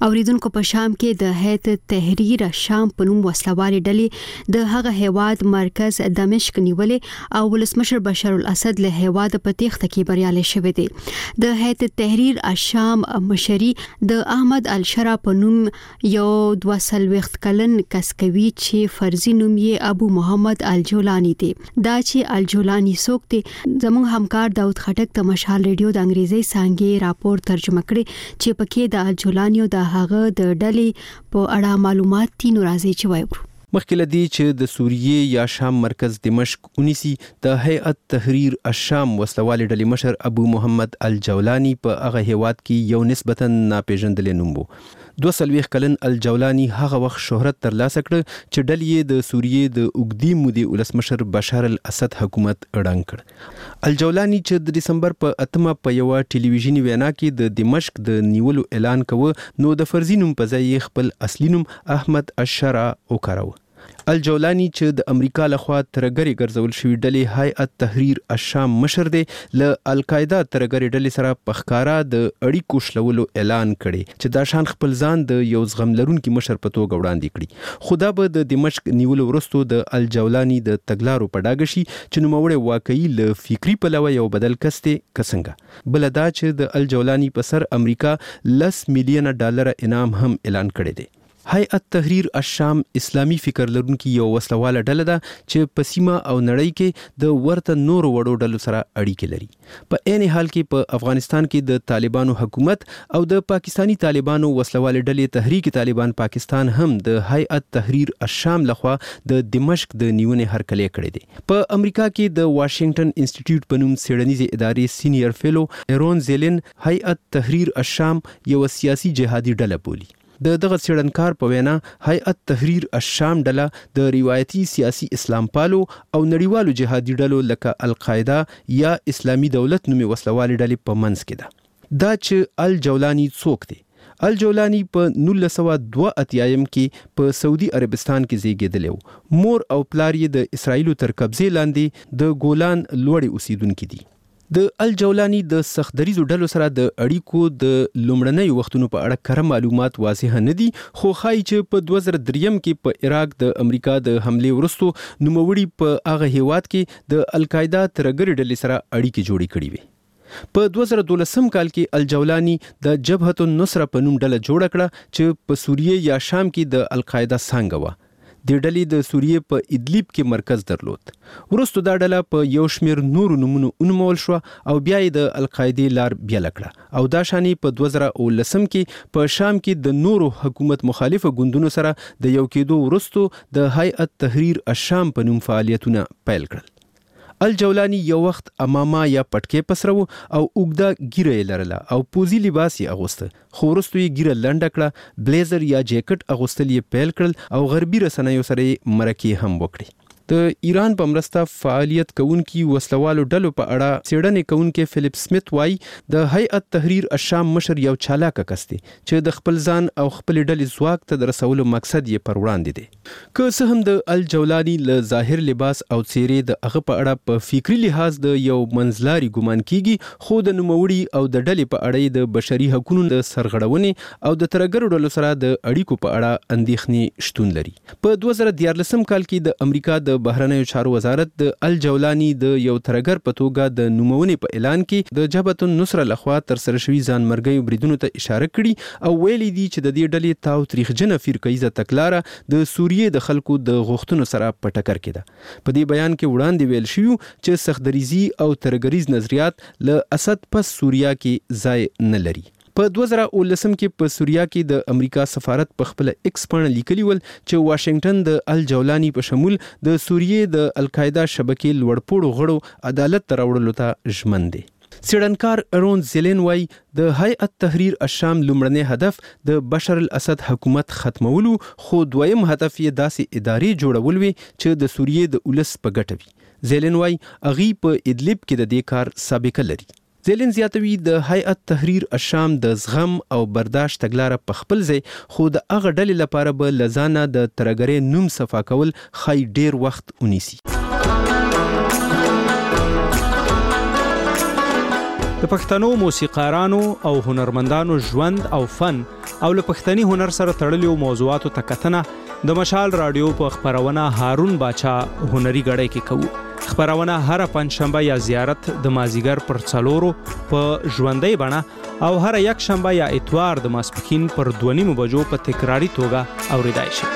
اوریدونکو په شام کې د هیئت تحریر الشام په نوم وسلوالې ډلې د هغه هیواد مرکز دمشق نیولې او ولسمشر بشار الاسد له هیواد په تېښته کې بریالي شوی دی. د هیئت تحریر الشام مشري د احمد الشرا په نوم یو دوه څلوېښت کلن کس کوي چې فرضي نوم یې ابو محمد الجولانی دی. دا چې الجولانی څوک دی زموږ همکار داود خټک د مشال ریډیو د انګریزي څانګې راپور ترجمه کړی چې پکې د الجولانی او د هغه د ډلې په اړه معلومات دي. نو راځي چې وایو. مخکې لدی چې د سوریې یا شام مرکز دمشق ونیسي د هیئت تحریر الشام وسلوالې ډلې مشر ابو محمد الجولانی په هغه هیواد کې یو نسبتا ناپېژندل نوم وو. دوه څلوېښت کلن الجولانی هغه وخت شهرت ترلاسه کړ چې ډلې د سوریې د اوږدې مودې ولسمشر بشار الاسد حکومت اړنګ کړ. الجولانی چې د دسمبر په اتمه په یوه ټلویزیوني وینا کې د دمشق د نیولو اعلان کوه نو د فرضي نوم په ځای خپل اصلي نوم احمد الشرا وکاراوه. الجولانی چې د امریکا لخوا ترګری ګرځول شوی ډلې هیئت تحریر الشام مشر دی له القاعده ترګری ډلې سره په ښکارا د اړیکو شلولو اعلان کړي چې دا شان خپل ځان د یو زغم لرونکي مشر په توګه وړاندې کړي. خو دا به د دمشق نیولو وروسته د الجولانی د تګلارو په ډاګه شي چې نوموړی واقعي له فکری پلوه یو بدل کس دی که څنګه. بل دا چې د الجولانی په سر امریکا لس میلیونه ډالر انعام هم اعلان کړی دی. هیئت تحریر الشام اسلامی فکر لرونکي یو وسلواله ډله ده چې په سیمه او نړۍ کې د ورته نورو وړو ډلو سره اړیکې لري. په عین حال کې په افغانستان کې د طالبانو حکومت او د پاکستانی طالبانو وسلواله ډلې تحریک طالبان پاکستان هم د هیئت تحریر الشام لخوا د دمشق د نیونې هرکلی کړی دی. په امریکا کې د واشنگټن انسټیټیوټ په نوم څېړنیزې ادارې سینیئر فیلو ایرون زیلن هیئت تحریر الشام یو سیاسي جهادي ډله بولي. د دغه څېړنکار په وینا هیئت تحریر الشام ډله د روایتي سیاسي اسلام پالو او نړیوالو جهادي ډلو لکه القاعده یا اسلامي دولت نومي وسلوالې ډلې په منځ کې ده. دا چې الجولانی څوک دی؟ الجولانی په نولس سوه دوه اتیایم کې په سعودي عربستان کې زیږېدلی و. مور او پلار یې د اسرائیلو تر قبضې لاندې د ګولان لوړې اوسیدونکي دي. د الجولانی د سختدریزو ډلو سره د اړیکو د لومړنیو وختونو په اړه کره معلومات واضح نه دي، خو ښایي چې په دوه زره دریم کې په عراق د امریکا د حملې وروسته نوموړي په هغه هیواد کې د القاعده ترګرې ډلې سره اړیکې جوړې کړې وي. په دوه زره دولسم کال کې الجولانی د جبهة النصره په نوم ډله جوړه کړه چې په سوریې یا شام کې د القاعده څانګه وه. د ډلې د سوریې په ادلیب کې مرکز درلود. وروسته دا ډله په یو شمېر نورو نومونو ونومول شوه او بیا یې د القاعدې لار بیله کړه او دا شانې په دوه زره اوولسم کې په شام کې د نورو حکومت مخالفه ګوندونو سره د یو کېدو وروسته د هیئت تحریر الشام په نوم فعالیتونه پیل کړل. الجولانی یو وخت اماما یا پټکې پسرو او اوږده ګیره یې لرله او پوزي لباس یې اغوسته، خو وروسته یې ګیره لنډه کړه، بلیزر یا جیکټ اغوستل یې پیل کړل او غربي رسنیو سره یې مرکې هم وکړې. د ایران په مرسته فعالیت کوونکي وسلوالو ډلو په اړه څېړنې کوونکی فلیپ سمیت وایي د هیئت تحریر الشام مشر یو چالاکه کس دی چې د خپل ځان او خپل ډلې ځواک ته د رسولو مقصد یې پر وړاندې دی. که څه هم د الجولانی له ظاهر لباس او څېرې د هغه په اړه په فکري لحاظ د یو منځلاري ګمان کیږي، خو د نوموړي او د ډلې په اړه د بشري حقوقو د سرغړونې او د ترګرو ډلو سره د اړیکو په اړه اندېښنې شتون لري. په دوه زره دیارلسم کال کې د امریکا د بهرنیو چارو وزارت د الجولانی د یو ترګر په توګه د نومونې په اعلان کې د جبهة النصره لخوا تر سره شوي ځانمرګیو بریدونو ته اشاره کړي او ویلي دي چې د دې ډلې تاو تاریخجنه فرقیزه تګلاره د سوریې د خلکو د غوښتنو سره په ټکر کې ده. په دې بیان کې وړاندې ویل شوي چې سختدریزي او ترګریز نظریات له اسد پس سوریا کې ځای نه لري. په دوه زره اوولسم کې په سوریا کې د امریکا سفارت په خپل ایکس پاڼه لیکلي ول چې واشنگټن د الجولانی په شمول د سوریې د القاعده شبکې لوړپوړو غړو عدالت ته راوړلو ته ژمن دی. څېړنکار ایرون زیلن وایي د هیئت تحریر الشام لومړنی هدف د بشار الاسد حکومت ختمولو، خو دویم هدف یې داسې ادارې جوړول وي چې د سوریې د ولس په ګټه وي. زیلن وایي هغې په ادلیب کې د دې کار سابقه لري. زیلن زیاتوي د هیئت تحریر الشام د زغم او برداشت تګلاره په خپل ځای، خو د هغه ډلې لپاره به له ځانه د ترګرۍ نوم صفا کول ښایي ډیر وخت ونیسي. د پښتنو موسیقارانو او هنرمندانو ژوند او فن او له پښتني هنر سره تړلو موضوعاتو ته کتنه د مشال رادیو په خبرونه هارون باچا هنري غړی کې کوو. خبرونه هر پنځشنبه یا زیارت د مازیګر پر څلورو په ژوندۍ بڼه او هر یک شنبه یا اتوار د ماسپښین پر دوه نیمو بجو په تکراری توګه اوریدای شي.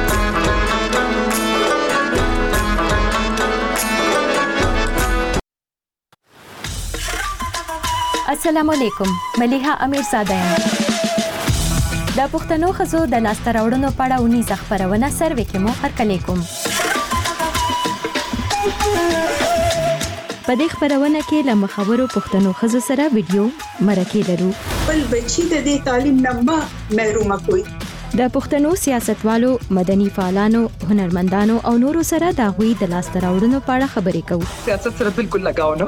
السلام علیکم، ملیحه امیرزاده یم. د پښتنو ښځو د لاسته راوړنو په اړه اونیزه خپرونه سروې کې مو هرکلی کوم. په دې خپرونه کې له مخورو پښتنو ښځو سره ویډیو مرکې لرو. بل بچی د دې تعلیم نه ما محرومه کوي. د پښتنو سیاستوالو، مدني فعالانو، هنرمندانو او نورو سره د هغوی د لاسته راوړنو په اړه خبرې کوو. سیاست سره بالکل لګاو نه.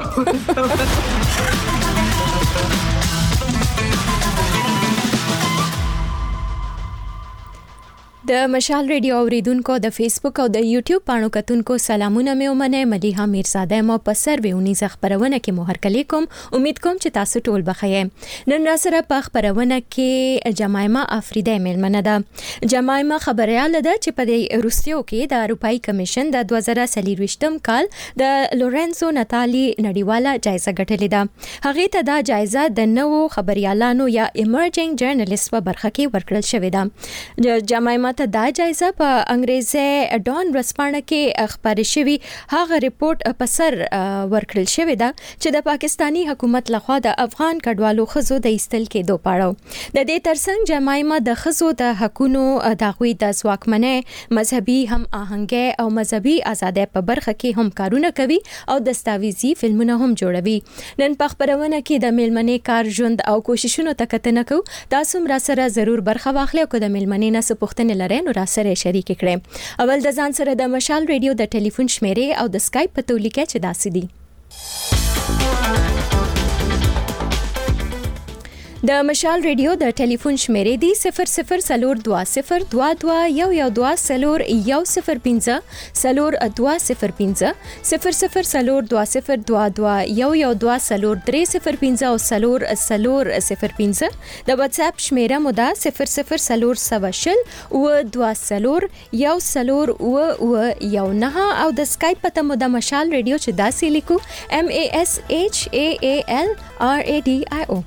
د مشال ریډیو اوریدونکو د فیسبوک او د یوټیوب پاڼو کتونکو سلامونه مې ومنه. ملیحه میرزاده مو په سروې اونیزه خبرونه کې مو هرکلی کوم. امید کوم چې تاسو ټول بخیر. نن را سره په خبرونه کې جمایما افریدی ملمنه ده. جمایما خبرياله ده چې په دې روسیو کې د اروپאי کمیشن د دوه زره څلرویشتم کال د لورنسو ناتالی نړیواله جایزه ګټلې ده. هغه ته دا جایزه د نوو خبريالانو یا ایمرجنګ جرنالیست په برخه کې ورکړل شوې ده. جمایما ته دا جایزه په انګریزي ډان ورسپانه کې خبرې شوی هغه ریپورت په سر ورکړل شوی ده چې د پاکستانی حکومت لخوا د افغان کډوالو خزو د ایستل کېدو پاړو. د دې ترڅنګ جمایما د خزو د حقونو د غوي د ځواکمنۍ مذهبي هم آهنګي او مذهبي ازادۍ په برخه کې هم کارونه کوي او دستاویزي فلمونه هم جوړوي. نن په خبرونه کې د میلمنې کار ژوند او کوششونو ته کتنه کوو. تاسو را سره ضرور برخه واخلئ او د میلمنې نه څه پوښتنه نو را سره شریک کړئ. اول د ځان سره د مشال ریډیو د ټلیفون شمیرې او د سکایپ په تولیکه چې داسې دي. د مشال ریډیو د ټلیفون شمیرې دی صفر صفر سلور دوا صفر دوا دوا یو یو دوا سلور یو صفر پنځه سلور دوا صفر پنځه صفر صفر سلور دوا صفر دوا دوا یو یو دوا سلور درې صفر پنځه او سلور سلور صفر پنځه. د واتس اپ شمیره مو ده صفر صفر سلور سوا شل و دوا سلور یو سلور و و یو نه او د سکایپ پته مو د مشال ریډیو چې داسې لیکو M A S H A A L R A D I O.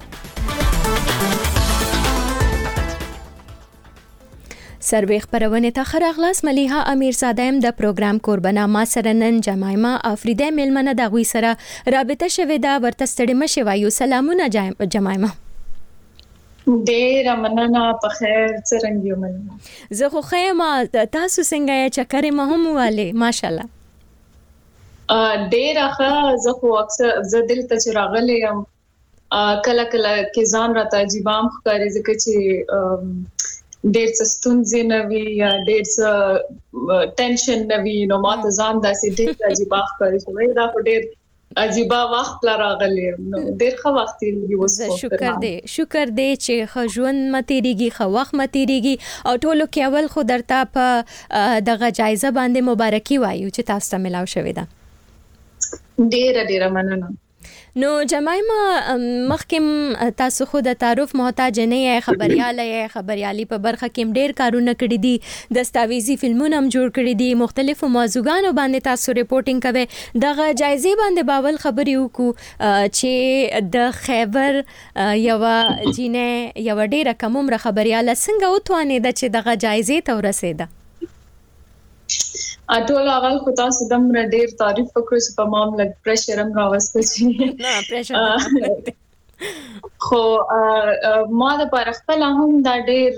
سروې خبرونه ته خراغلاس. ملیحه امیرزاده ام د پروګرام قربانا ما سره نن جمایما افریدی ملمنه د غوي سره رابطه شوه دا ورته ستړي مشه وایو. سلامونه جمایما. ډېر مننه. په خیر څنګه یو ملمنه؟ زه خو خیمه تاسو څنګه یې چکرې مهم والے ماشاءالله. ډېر ښه. زه خو اکثر زه دلته چې راغلی یم کله کله کې ځان راته عجیب هم ښکاري ځکه چې ډېر څه ستونزې نه وي یا ډېر څه ټینشن نه وي نو ماته ځان داسې ډېر عجیب ښکاري چې دا خو ډېر عجیب وخت لا راغلی نو ډېر ښه وخت یې وس. شکر دې شکر دې چې ښه ژوند متیریږي ښه وخت متیریږي او ټولو کې اول خو درته په دغه جایزه باندې مبارکي وایو چې تاسو ته ملاو شوې ده. ډېر ډېر مننه. نو جمایما مخکې تاسو خو د تعارف محتاج نه یې، خبرياله یې، خبريالي په برخه کې ډېر کارونه کړی دي، دستاویزي فلمونه هم جوړ کړی دي، مختلفو موضوعاتو باندې تاسو ریپورتینګ کوي. دغه جایزې باندې باول خبرې وکړو چې د خیبر یو جینې یو ډېر کم عمر خبرياله څنګه وتوانېده چې دغه جایزې ته ورسېده؟ اټول اول خو تاسو دمره ډیر تعریف وکړو چې په معاملې پرېشر هم راوسته شي. نه پرېشر خو ما د پر خپل هم دا ډیر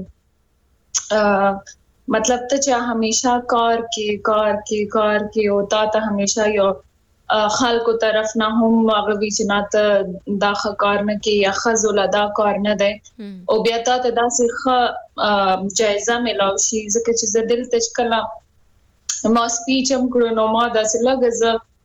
مطلب ته چې همیشه کار کې کار کې کار کې او تا ته همیشه یو خلکو طرف نه هم هغه وی چې نه ته دا کار نه کې یا خزل دا کار نه دی او بیا ته داسې ښه جایزه ملاوي شي ځکه چې زه دل ته کله ما سپیچ هم کړو نو ما داسې لګز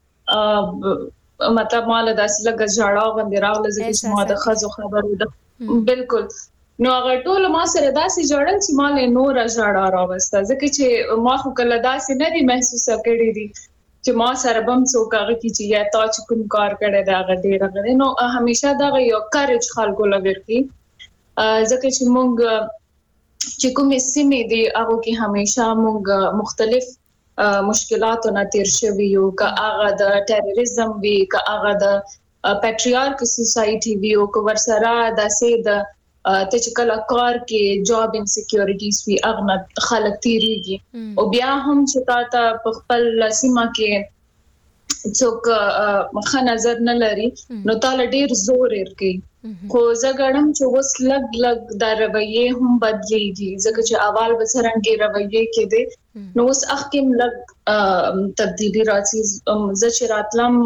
مطلب مال داسې لګز جړاو باندې راول چې ما د خزو خبرو ده بالکل نو هغه ټول ما سره داسې جوړل چې مال نور جړا راوسته ځکه چې ما خو کله داسې نه دي محسوسه کړې دي چې ما سره بم څوک هغه کی چې یا تا چې کوم کار کړی دا هغه ډیر غوړي نو همیشه دا یو کارج خلکو لوري ځکه چې موږ چې کومې سیمې دي هغه کې همیشه موږ مختلف مشکلاتو نه تیر شوی یو که هغه د ټیرریزم وی که هغه د پیټریارک سوسایټي وی او که ورسره د سید ته چې کله کار کې جاب انسیکیورټیز وی هغه خلک تیریږي او بیا هم چې تا په خپل سیمه کې څوک مخه نظر نه لري نو تعالی ډیر زور ورکي خو زګړم چې وس لګ لګ د رویه هم بدلېږي ځکه چې اول بسرنګي رویه کې دي نو اوس احکام لګ تبدیلی راځي ز چې راتلم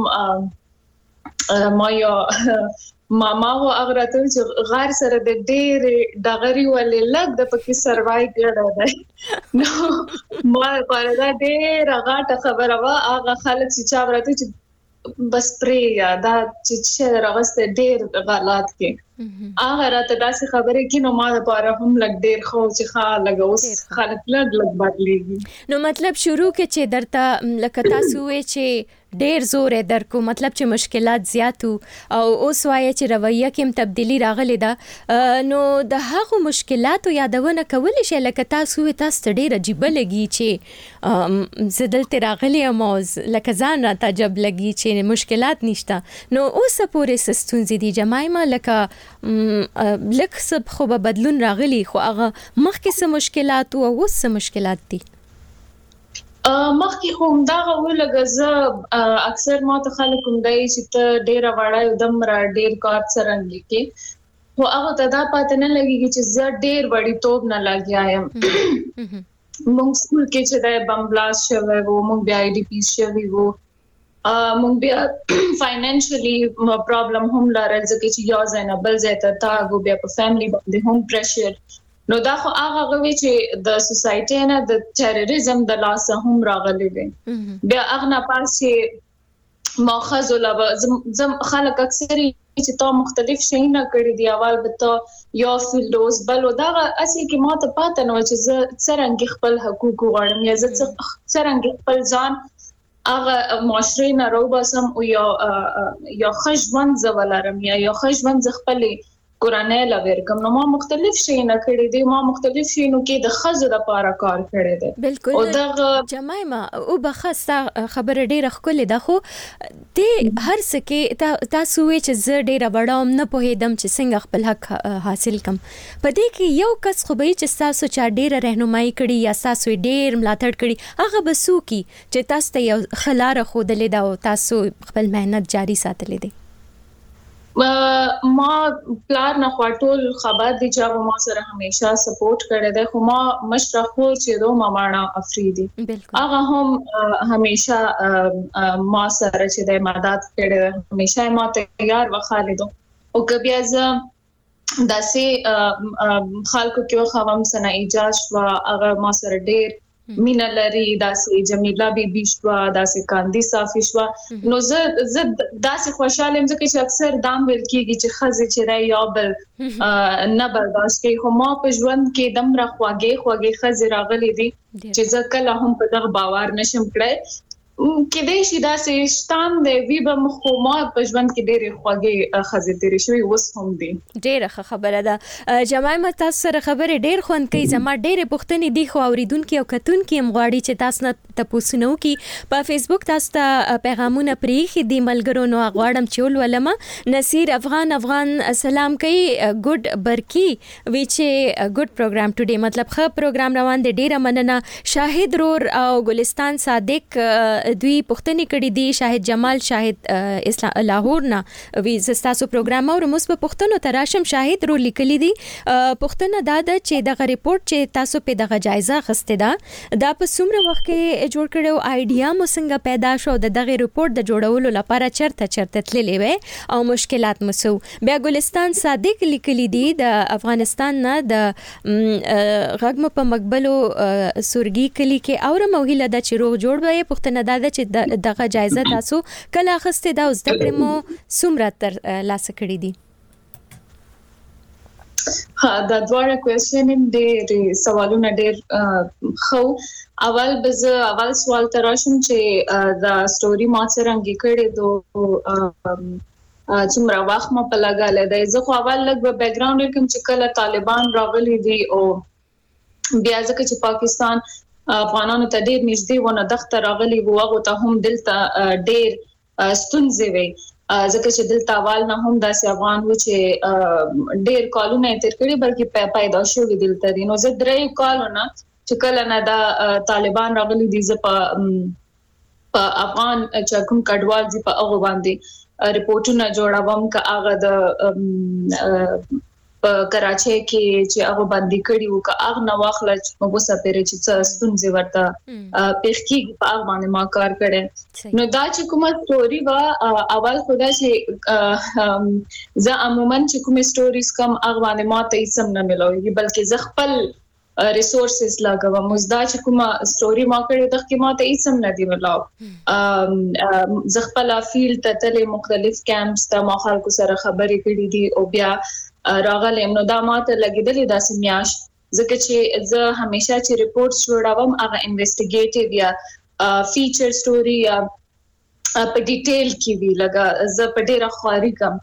ما یو ماما و اغراته چې غار سره د ډېر دغری ولې لګ د پکې سروای کړه ده نو ما پر دا ډېر غاټه خبره وا هغه خلک چې چا ورته چې بس پرې دا چې چې راغسته ډېر غلط کې هغه راته داسې خبره کې نو ما لپاره هم لګ ډېر خو چې خا لګوس خلک لګ لګ بدلېږي نو مطلب شروع کې چې درته لکه تاسو وې چې ډیر زور درکو مطلب چې مشکلات زیاتو او اوس وایي چې رویه کې تبدیلی راغلی ده نو د هغو مشکلاتو یادونه کول شي لکه تاسو تاسو ډیر عجیب لګي چې زدلته راغلی او لکه ځان را تعجب لګي چې مشکلات نشته نو اوس پورې سستونزې دي جماعه لکه لکه سب خو به بدلون راغلی خو هغه مخکې څه مشکلات او اوس څه مشکلات دي مخکې هم دا غوړلګه ز اکثر ما ته خلک کوم دی چې ته ډیر وړای دم را ډیر کار سرنګ کې خو هغه ته دا پته نه لګي چې ز ډیر وړي توپ نه لګیایم موږ سکول کې چې د بم بلاست شوی وو موږ بیا آی ډی پی شوی وو موږ بیا فاینانشلی پرابلم هم لرل ځکه چې یو ځای بل ځای ته تاګو بیا په فیملی باندې هم پریشر نو دا خو هغه غوي چې د سوسایټي نه د ټیرریزم د لاس هم راغلي دي بیا هغه نه پاسې ماخذ ولا زم خلک اکثر چې تا مختلف شي نه کړی دی اول به ته یو فیلډوز بل دا اسی کې ماته پاتې نو چې څنګه خپل حقوق غواړم یا څنګه خپل ځان هغه معاشري نه روباسم او یا یا خجوند زولارم یا یا خجوند خپلې قرانه لور کوم نو ما مختلف شي نه کړی دي ما مختلف شي نو کې د خزو د پاره کار کړی دي بالکل او د جماعه او بخښه خبره ډیره خولې ده خو ته هر څه کې تاسو چې ز ډیره وړم نه پوهیدم چې څنګه خپل حق حاصل کم پدې کې یو کس خو به چې تاسو چا ډیره راهنمایي کړي یا تاسو ډیر ملاتړ کړي هغه بسو کی چې تاسو ته یو خلاره خودلې دا او تاسو خپل مهنت جاری ساتلې دي ما پلار نه خاطول خبر دي چې ما سره همیشه سپورټ کړی دی خو ما مشره خور چې دو مامانا افریدي هغه هم همیشه ما سره چې د مدد کړی همیشه ما تیار وخالیدو او کبي از داسې خلکو کې خوام سنه ایجاز وا هغه ما سره ډیر مینا لري داسې جمیله بی بی شوا داسې کاندي صافي شوا نو زه زه داسې خوشاله یم چې اکثر دام ویل کیږي چې خزه چې را یا بل نه برداشت کوي خو ما په ژوند کې دم را خواږه خواږه خزه راغلي دي چې زه کله هم په دغه باور نشم کړی کې دې شي داسې شتان دی وی به مخ ما په ژوند کې ډېر خوږه خزه تیرې شوی وس هم دي ډېر خبره ده جماعه تاسو سره خبره ډېر خوند کوي زما ډېر پوښتنې دي خو اوریدونکو او کتونکو مغواړي چې تاسو نه تاسو نو کې په فیسبوک تاسو ته پیغامونه پریخي دي ملګرو نو غواړم چې ولولم نصیر افغان افغان سلام کوي ګډ برکی وی چې ګډ پروګرام ټوډے مطلب ښه پروګرام روان دی ډېر مننه شاهد رور او ګلستان صادق دوی پښتني کړي دي شاهد جمال شاهد اسلام لاهور نه وی زستاسو پروګرام او موږ په پښتنو تراشم شاهد رو لیکلي دي پښتنه دا د چې دغه ریپورت چې تاسو په دغه جایزه غسته ده دا په څومره وخت کې جوړ کړو ایډیا مو څنګه پیدا شو د دغه ریپورت د جوړولو لپاره چرته چرته تللې وې او مشکلات مسو بیا ګلستان صادق لیکلي دي د افغانستان نه د غږم په مقبلو سورګي کلی کې اور موهله د چروغ جوړ وې پښتنه دا چې دغه جایزه تاسو کله اخسته دا اوس د پرمو سمره تر لاس کړی دي ها دا دواړه کوېسچن ډېر سوالونه ډېر خو اول بز اول سوال تراشم چې دا سټوري ما څنګه کړې دو څومره وخت ما په لګاله دی زه خو اول لګ په بیک گراوند کوم چې کله طالبان راغلي دي او بیا ځکه چې پاکستان افغانانو ته ډېر نږدې ونه دغه راغلي وو هغه ته هم دلته ډېر ستونزې وي ځکه چې دلته اول نه هم داسې افغان و چې ډېر کالونه تیر کړي بلکې پیدا شوی دلته دي نو زه درې کالونه چې کله نه دا طالبان راغلي دي زه په افغان چې کوم کډوال دي په هغه باندې ریپورتونه جوړوم که هغه د په کراچۍ کې چې هغه باندې کړي وو که هغه نو واخل چې موږ سپېره چې څه ستونزې ورته پېښ کیږي په هغه باندې ما کار کړی نو دا چې کومه سټوري وا اول خدا چې زه عموما چې کومه سټوریز کم هغه باندې ما ته اسم نه ملوي بلکې زه خپل ریسورسز لګوم مزدا چې کومه سټوري ما کړې د کې ما ته اسم نه دی ملاو زه خپل فیلډ ته تل مختلف کیمپس ته ما خلکو سره خبرې کړې دي او بیا راغلم نو دا ماته لګیدلې داسې میاش ځکه چې زه همیشه چې ریپورټس جوړوم هغه انویسټیګیټیو یا فیچر سټوري یا په ډیټیل کې وی لګا زه په ډیره خواري کوم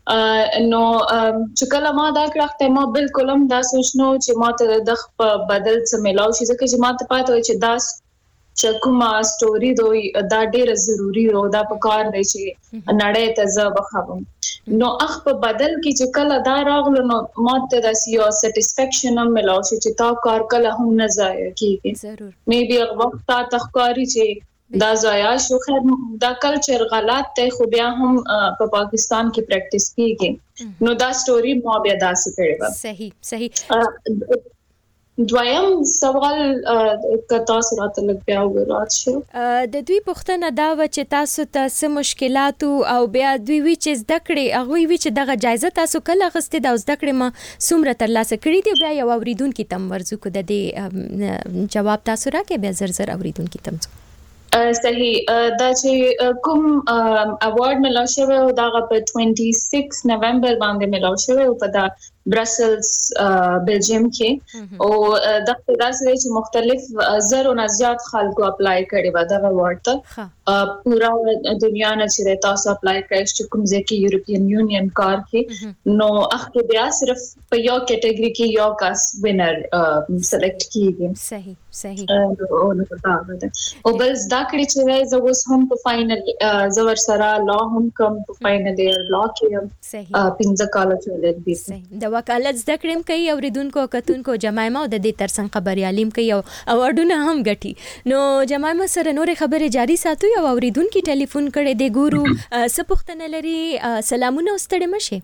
نو چې کله ما دا کړه ما بالکل هم دا سوچنو چې ما ته د بدل څه ملاو شي ځکه چې ما ته پاتې و چې دا چې کومه سټوري دوی دا ډیره ضروری او دا په کار دی چې نړۍ ته زه بخوم نو اخ په بدل کې چې کله دا راغلو نو ماته د سیو سټیسفیکشن هم ملاو شي چې تا کار کله هم نه ضایع کیږي ضرور مې بي وخت تا تخکاری چې دا ضایع شو خیر دا کلچر غلط دی خو بیا هم په پاکستان کې پریکټیس کیږي نو دا سټوري مو بیا داسې کړې صحیح صحیح دویم سوال ک تاسو راته لګ بیا ورات شو د دوی پښتنه دا و چې تاسو ته څه مشکلات او بیا دوی وی چې زده کړې هغه وی چې دغه جایزه تاسو کله غستې د زده کړې ما څومره ترلاسه کړې دی بیا یو اوریدونکو تم ورزو کو د دې جواب تاسو راکې بیا زر زر اوریدونکو تم صحیح دا چې کوم اوارډ ملاو شوی او دا په छब्बीस نومبر باندې ملاو شوی او په دا برسلز بلجیم کې او د داسې چې مختلف زر او زیات خلکو اپلای کړي و دا اوارډ ته پورا دنیا نه چې تاسو اپلای کړئ چې کوم ځکه یورپین یونین کار کې نو اخر بیا صرف په یو کټګوري کې یو کس وینر سلیکټ کیږي صحیح صحیح او نو پتا ده او بس دا کړي چې زه اوس هم په فائنل زور سره لا هم کم په فائنل ایئر لا کې صحیح پنځه کال چلل دي صحیح د وکالت زده کړم کوي اوریدونکو کتونکو جمایمه او د دې ترڅنګ خبريالیم کوي او اوارډونه هم ګټي نو جمایمه سره نور خبره جاری ساتو او اوریدونکو ټلیفون کړي د ګورو سپختنه لري سلامونه ستړي مشه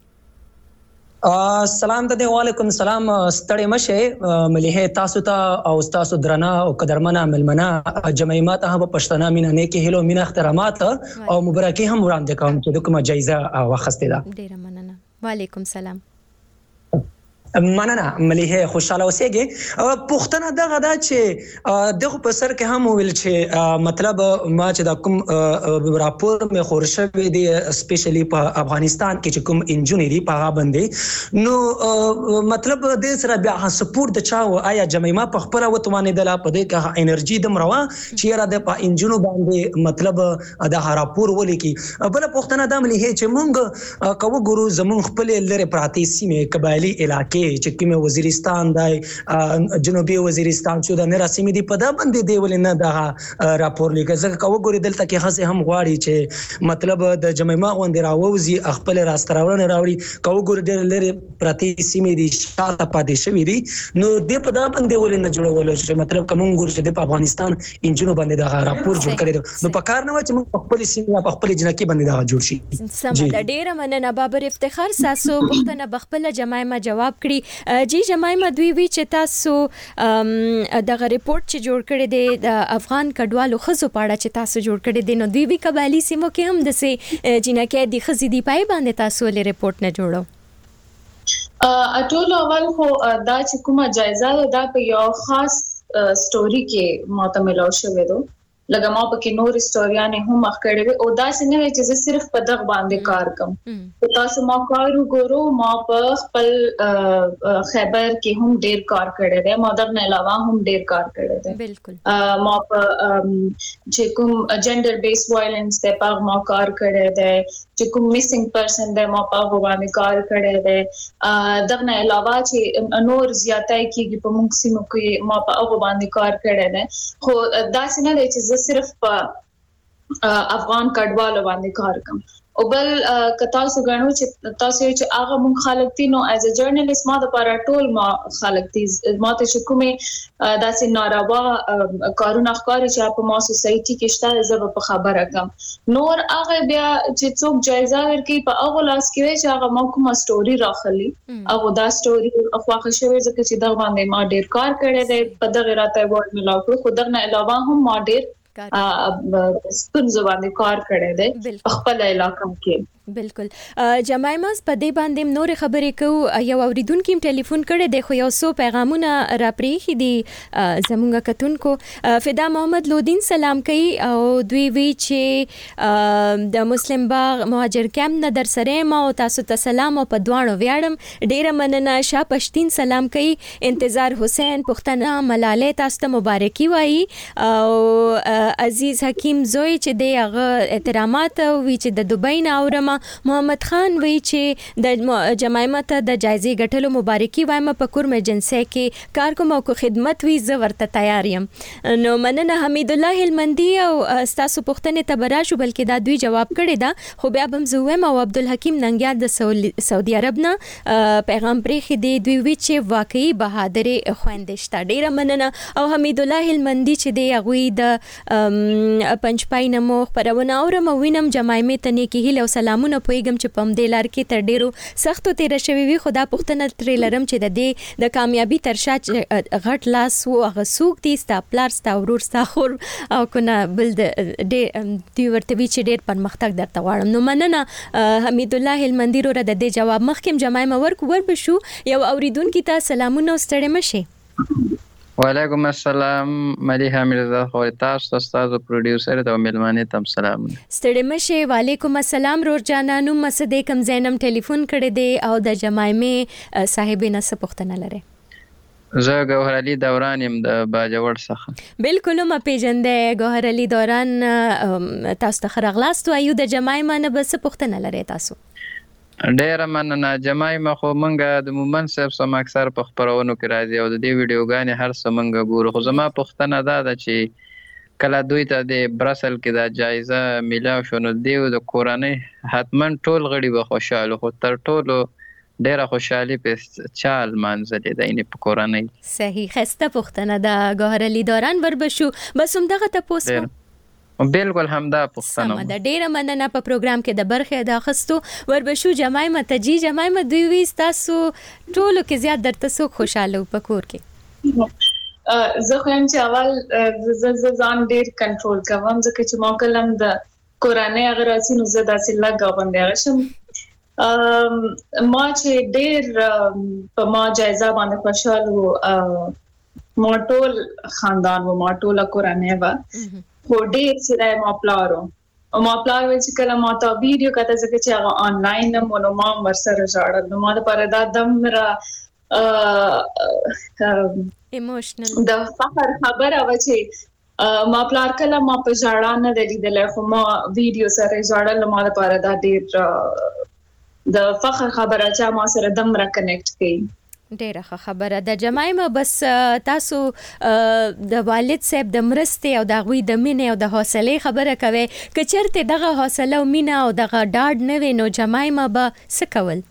سلام ته وعلیکم السلام ستړي مشه مليحه تاسو ته او تاسو درنه او قدرمنه ملمنه جمعیت هغه پښتنه مینه نه کې هلو مینه احترامات او مبارکي هم وړاندې کوم چې کومه جایزه واخسته ده ډیره مننه وعلیکم السلام مننه مليحه خوشاله اوسېږي پښتنه دغه دا چې دغه په سر کې هم ویل چې مطلب ما چې د کوم راپور مې خورشه دی سپیشلی په افغانستان کې چې کوم انجینری په هغه باندې نو مطلب د سره بیا سپورت د چاو آیا جمعیت په خپل وتوانې د لا په دې کې انرژي د مروا چې را د په انجینو باندې مطلب د راپور ولیکي بل پښتنه د مليحه چې مونږ کوو ګورو زمون خپل لری پراتی سیمه قبایلی علاقې چې کومه وزیرستان دی جنوبي وزیرستان چې د نراسمې دی په دا باندې دی ولنه دا راپور لیکه ځکه کوو ګوري دلته کې خاصه هم غواړي چې مطلب د جمعیت غونډه راوځي خپل راستراونه راوړي کوو ګوري ډېر لري پراتی سیمه دی شاته پاتې شوې دي نو د په دا باندې ولنه جوړول چې مطلب کوم ګوري چې د افغانستان انجینو باندې دا راپور جوړ کړي نو په کار نه و چې موږ خپل سیمه په خپل جنکی باندې دا جوړ شي سم د ډېر مننه بابر افتخار ساسو پښتنه بخپل جمعیت جواب کړی جی جمایمه دوی وی چې تاسو دغه ریپورت چې جوړ کړی دی د افغان کډوالو خزو پاړه چې تاسو جوړ کړی دی نو دوی وی قبایلی سیمو کې هم د سي جنکه د خزي دی پای باندې تاسو له ریپورت نه جوړو اټول اول خو دا چې کومه جایزه ده په یو خاص سټوري کې ماته ملو شوې ده لکه ما پکې نور سټوریانې هم مخ کړې وي او دا څنګه چې زه صرف په دغه باندې کار کوم تاسو ما کار وګورو ما په خپل خیبر کې هم ډیر کار کړی دی ما دغه نه علاوه هم ډیر کار کړی دی بالکل ما په چې کوم جندر بیس وایلنس ته په ما کار کړی دی چې کوم میسنګ پرسن دی ما په باندې کار کړی دی دغه نه علاوه چې نور زیاتای کېږي په موږ سیمو کې ما په هغه باندې کار کړی دی خو دا څنګه دی چې زه صرف په افغان کډوالو باندې کار کوم او بل کتا سو غنو چې تاسو چې هغه مون خلک دي نو ایز ا جرنالست ما د پاره ټول ما خلک دي ما ته شکومه داسې ناروا کارونه ښکاري چې په ما سوسايټي کې شته زه په خبره کوم نور هغه بیا چې څوک جایزه ورکړي په هغه لاس کې چې هغه ما کومه سټوري راخلي هغه دا سټوري افواخه شوی ځکه چې دا باندې ما ډیر کار کړی دی په دغه راته وړ ملاو کړ خو دغه علاوه هم ما ډیر ستونزو باندې کار کړی دی خپل علاقې کې بالکل جمایمه په دې باندې نور خبرې کو یو اوریدونکو ټلیفون کړي د خو یو سو پیغامونه را پریخي دي زمونږ کتونکو فدا محمد لودین سلام کوي او دوی وی چې د مسلم باغ مهاجر کیمپ نه در سره ما او تاسو ته سلام او په دوانو ویاړم ډیره مننه شاه پښتين سلام کوي انتظار حسین پښتنه ملاله تاسو ته مبارکي وایي او عزیز حکیم زوی چې د هغه احترامات وی چې د دوبۍ نه اورم محمد خان وی چې د جمایمه ته د جایزې ګټلو مبارکي وایم په کورم جنسي کې کار کوم او خدمت وی زه ورته تیار یم نو مننه حمید الله هلمندي او تاسو پښتنه تبرا شو بلکې دا دوی جواب کړی دا خو بیا بم زویم او عبدالحکیم ننګیار د سعودي عرب نه پیغام پرېخي دی دوی وی چې واقعي بهادر خويندشت ډیره مننه او حمید الله هلمندي چې دی هغه د پنځپای نمو خبرونه اورم وینم جمایمه ته نیکی هیله او سلام مونږ پویګم چې پم دې لار کې تر ډیرو سختو تیر شوی وي خدا پښتنه تریلرم چې د دې د کامیابی ترشا غټ لاس وو هغه سوق دي ستا پلار ستا ورور ستا خور او کنه بل د دی ورته وی چې ډیر پرمختګ درته واړم نو مننه حمید الله هلمندي رو د دې جواب مخکم جمایمه ورک ور بشو یو اوریدونکو ته سلامونه ستړي مشه وعلیکم السلام ملیحه مرزا خو تاسو استاد پروډوسر د ملمانه تم سلام ستړي مشه وعلیکم السلام رور جانانو مسد کم زینم ټلیفون کړی دی او د جمایمه صاحب نه سپختنه لره زه ګوهر علي دوران يم د باجوړ څخه بالکل ما پیژندې ګوهر علي دوران تاسو ته خرغلاست او یو د جمایمه نه بس سپختنه لره تاسو ډیر مننه جمایمه خو مونږه د مومن صاحب سم اکثر په خبرونو کې راځي او د دې ویډیوګانې هر څه مونږ ګورو خو زما پښتنه دا ده چې کله دوی ته د برسل کې دا جایزه ملاو شو نو دیو د کورنۍ حتمن ټول غړي به خوشاله خو تر ټولو ډیره خوشحالي په چال منځلې ده اینې په کورنۍ صحیح خسته پښتنه دا ګوهر علي دوران ور بشو بس هم دغه تاسو بالکل همدا پښتنه سم دا ډیره مننه په پروګرام کې د برخه د اخستو ور بشو جمایمه تجي جمایمه دوی وي تاسو ټولو کې زیات درته سو خوشاله په کور کې زه خو هم چې اول ز ځان ډیر کنټرول کوم ځکه چې ما کلم د کورانه اگر اسینو زه داسې لګا باندې راشم ما چې ډیر په ما جایزه باندې خوشاله ما ټول خاندان و ما ټول کورانه و خو ډیر سره ما پلارو او ما پلار ویل چې کله ما تا ویډیو کته ځکه چې هغه آنلاین نو نو ما ورسره ژړل نو ما د پاره دا دم را ایموشنل د فخر خبره و چې ما پلار کله ما په ژړا نه لیدل خو ما ویډیو سره ژړل نو ما د پاره دا ډیر د فخر خبره چې ما سره دم را کنیکټ کړي ډیره خبره د جمایمه بس تاسو د والد صاحب د مرستې او د غوي د مینې او د حوصله خبره کوي که چیرته دغه حوصله او مینا او دغه ډاډ نه وي نو جمایمه به څه کول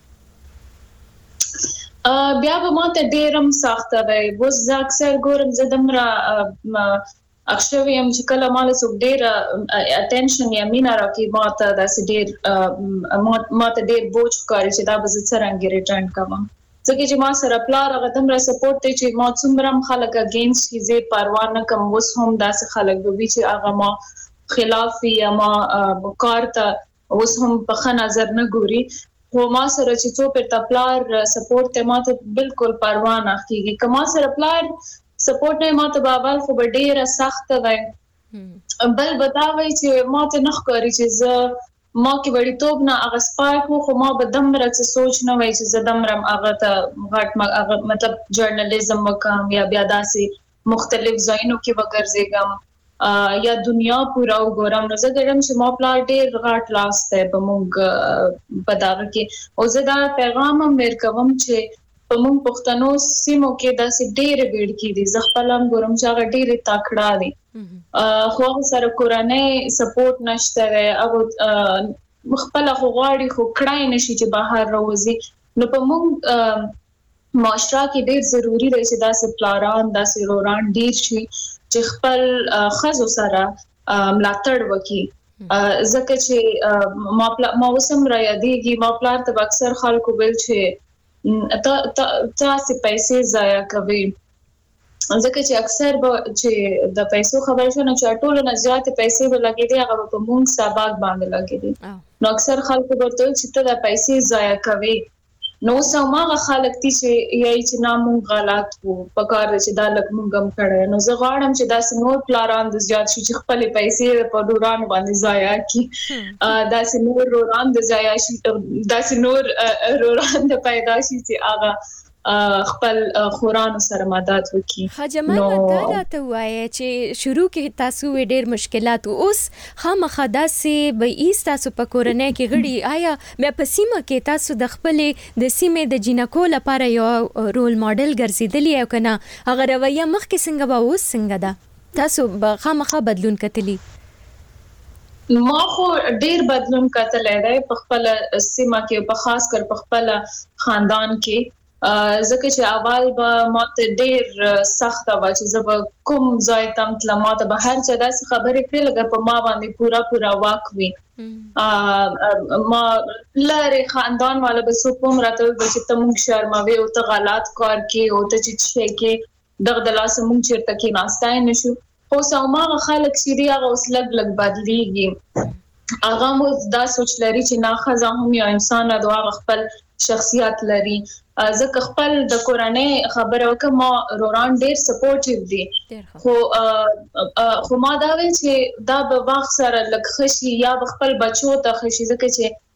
بیا به ماته ډیرم سخت وي وز اکثر ګورم زدمره اکشوی هم چې کله مال څوک ډیر اټینشن یا مینا راکې ماته داسې ډیر ماته ډیر بوج کوي چې دا به زه څنګه ریټرن کوم ځکه چې ما سره پلار هغه تم را سپورټ ته چې ما څومره خلک اگینست چیزې پروا نه کوم وس هم داسې خلک دوی چې هغه ما خلاف یا ما وکارته وس هم په ښه نظر نه ګوري خو ما سره چې څو پر پلار سپورټ ته ما ته بالکل پروا نه کیږي کما سره پلار سپورټ نه ما ته بابا خو ډیره سخت وای بل بتاوي چې ماته نه ښکاري چې زه ما کې وړي توپ نه هغه سپارک خو ما به دمره څه سوچ نه وای چې زه دمرم هغه ته غټ مطلب جرنالیزم وکم یا بیا داسې مختلف ځایونو کې وګرځېږم یا دنیا پورا وګورم. نو زه ګرم چې ما پلا ډېر غټ لاس ته په موږ په دغه کې او زه دا پیغام هم ورکوم چې په موږ پښتنو سیمو کې داسې ډېر ویډ کې دي. زه خپل هم ګورم چې هغه ډېر تکړه دي خو سره کورنۍ سپورټ نشته او خپل خو غواړي خو کړای نشي چې بهر راوځي. نو په موږ معاشره کې ډېر ضروری دی چې داسې پلاران داسې روران ډېر شي چې خپل خزو سره ملاتړ وکړي ځکه چې ما ما وسم را یادېږي ما پلار ته اکثر خلکو ویل چې تا تاسو پیسې ضایع کوي ځکه چې اکثر به چې د پیسو خبر شونه چې ټولو نه زیات پیسې به لګېدي هغه په مونږ سبق باندې لګېدي نو اکثر خلکو ورته چې ته د پیسې ضایع کوي نو سماغه خلک دي چې یای چې نامو غلط وو په کار چې دا لګ مونږ هم کړه. نو زه غواړم چې دا سنور پلاران د زیات شي چې خپل پیسې په ډوران باندې ضایع کړي دا سنور روران د ضایع شي دا سنور روران د پیدا شي چې هغه خپل خورانو سره مدد وکړي. حجمه دا راته وایي چې شروع کې تاسو ډېر مشکلات اوس خامخا داسې به ایست تاسو په کورنۍ کې غړي آیا مې په سیمه کې تاسو د خپل د سیمې د جینکو لپاره یو رول ماډل ګرځیدلی او کنه هغه رویه مخکې څنګه به اوس څنګه ده تاسو به خامخا بدلون کتلی؟ ما خو ډېر بدلون کتلی دی په خپل سیمه کې په خاص کر په خپل خاندان کې ځکه چې اول به ماته ډېر سخت و چې زه به کوم ځای تم تل ماته به هر څه داسې خبرې کړې لکه په ما باندې پورا پورا واک وي ما لاره خاندان والا به سو کوم راته چې ته مونږ شرموي او ته غلط کار کوي او ته چې شي کې دغه د لاس مونږ چیرته کې ناستای نشو خو سماغه خلک شری هغه اوس لګ لګ بدلېږي هغه مو دا سوچ لري چې نه خزه هم یو انسان د هغه خپل شخصیت لري ځکه خپل د کورنۍ خبره وکم ما روران ډېر سپورټیو دي خو خو ما دا وی چې دا به وخت سره لږ خشي یا خپل بچو ته خشي ځکه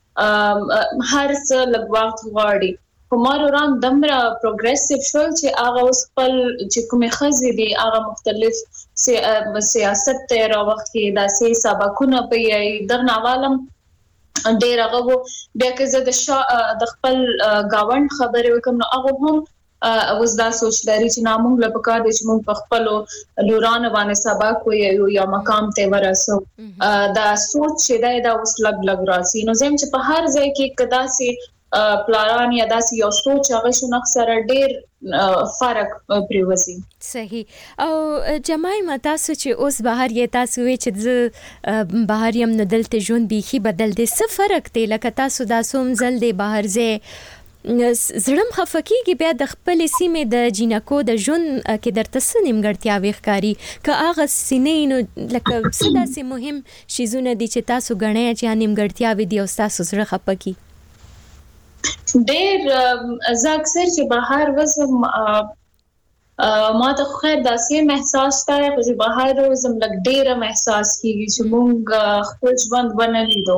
چې هر څه لږ وخت غواړي خو ما روران دمره پروګریسیو شو چې هغه اوس خپل چې کومه خزي دي هغه مختلف سیاست ته راوخت کې داسې سبقونه په درن عوالم ډیر هغه بیا که زه د د خپل گاوند خبرې وکم نو هغه هم اوس دا سوچ لري چې نامونږ له پکار دي چې موږ په خپل لورانه باندې سبق وي یا مقام ته ورسو دا سوچ چې دا د اوس لګ لګ راځي نو زم چې په هر ځای کې کدا سي پلان یا داسې یو سوچ هغه شنو اکثر ډیر فرق پریوزي. صحیح. او جماعي متاسو چې اوس بهر یې تاسو وی چې بهر یم نو دلته ژوند بيخي بدل دي څه فرق دی لکه تاسو دا سوم زل دی بهر زه زړم خفقيږي بیا د خپل سیمې د جینکو د ژوند کې درته سنیم ګړتیا وښکاری که هغه سینې نو لکه څه داسې مهم شیزونه دي چې تاسو غنئ چې نیم ګړتیا وي دی او تاسو زړه خفقي ډېر زه اکثر چې بهر وزم ما ته خیر داسې احساس تا چې بهر وزم لګ ډېر احساس کیږي چې مونږ خپل ژوند بنلیدو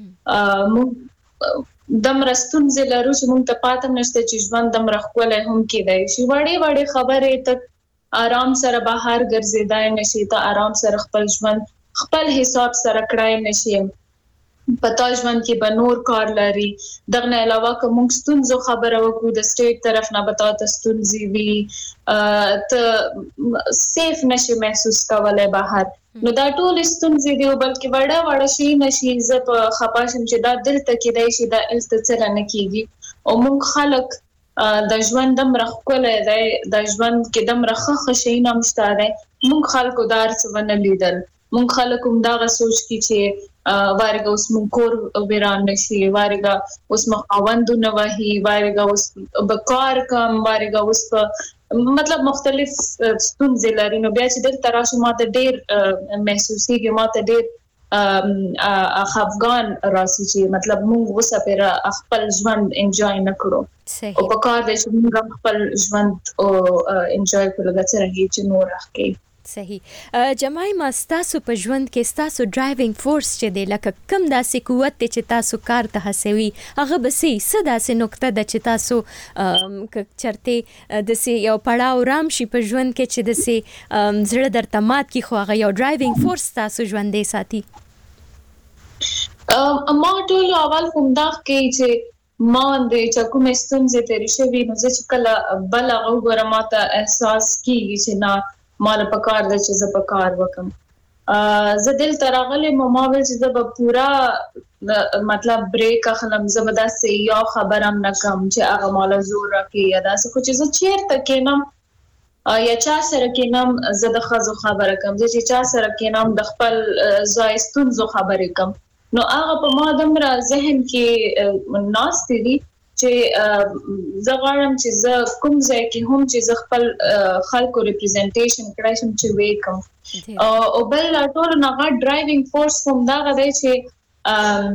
مونږ دم رستون زلرو چې مونږ ته پاتم نشته چې ژوند دم رخوله هم کېدای شي وړې وړې خبرې ته آرام سره بهر ګرځیدای نشي ته آرام سره خپل ژوند خپل حساب سره کړای نشي پتا ژوند کې به نور کار لري دغه علاوه کوم ستونزو خبره وکړو د سټیټ طرف نه بتا ته ستونزې وي ته سیف نشي محسوس کولای بهر نو دا ټول ستونزې دی بلکې وړه وړه شي نشي ز په خپاشم چې دا دل ته کې دی شي دا التڅره نه کیږي او مونږ خلک د ژوند دم رخ کولای دی د ژوند کې دم رخه خشي نه مشته دی مونږ خلکو دار څه ونه لیدل مونږ خلک هم دا سوچ کی چې وارګه اوس مونږ کور ویران نشي وارګه اوس مخاوند نه وهي وارګه اوس بکار کم وارګه اوس په مطلب مختلف ستونزې لري نو بیا چې دل تراشه ماته ډېر محسوسيږي ماته ډېر افغان راسي چې مطلب مونږ وسه پر خپل ژوند انجوای نکړو او په کار دې چې مونږ خپل ژوند او انجوای کړو دا څنګه چې نور راکې صحیح. جمعي ما ستاسو په ژوند کې ستاسو ډرایوینګ فورس چې دی لکه کم داسې قوت دی چې تاسو کار ته هڅوي هغه به څه څه داسې نقطه ده چې تاسو که چرته داسې یو پړاو رام شي په ژوند کې چې داسې زړه درته مات کړي خو هغه یو ډرایوینګ فورس تاسو ژوندی ساتي؟ ما ټول اول کوم دا کې چې ما د چې کوم ستونزې ترې شوي نو زه چې کله بل هغه وګورم ماته احساس کېږي چې نه مال پکار د چې ز پکار وکم زه دل تراغله ما ول چې زه به پورا مطلب بریک اخلم زبدا سه یو خبرم نکم چې هغه مال زور راکې یا داسې خو چې زه چیرته کېنم یا چا سره کېنم زه د خزو خبره کوم چې چا سره کېنم د خپل زایستون زو خبره کوم نو هغه په ما دمره ذهن کې ناس دي چې زغړم چې ز کوم ځای کې هم چې ز خپل خلکو ریپرزنټیشن کړای شم چې وې کوم او بل ټول نه ډرایوینګ فورس کوم دا غوډه چې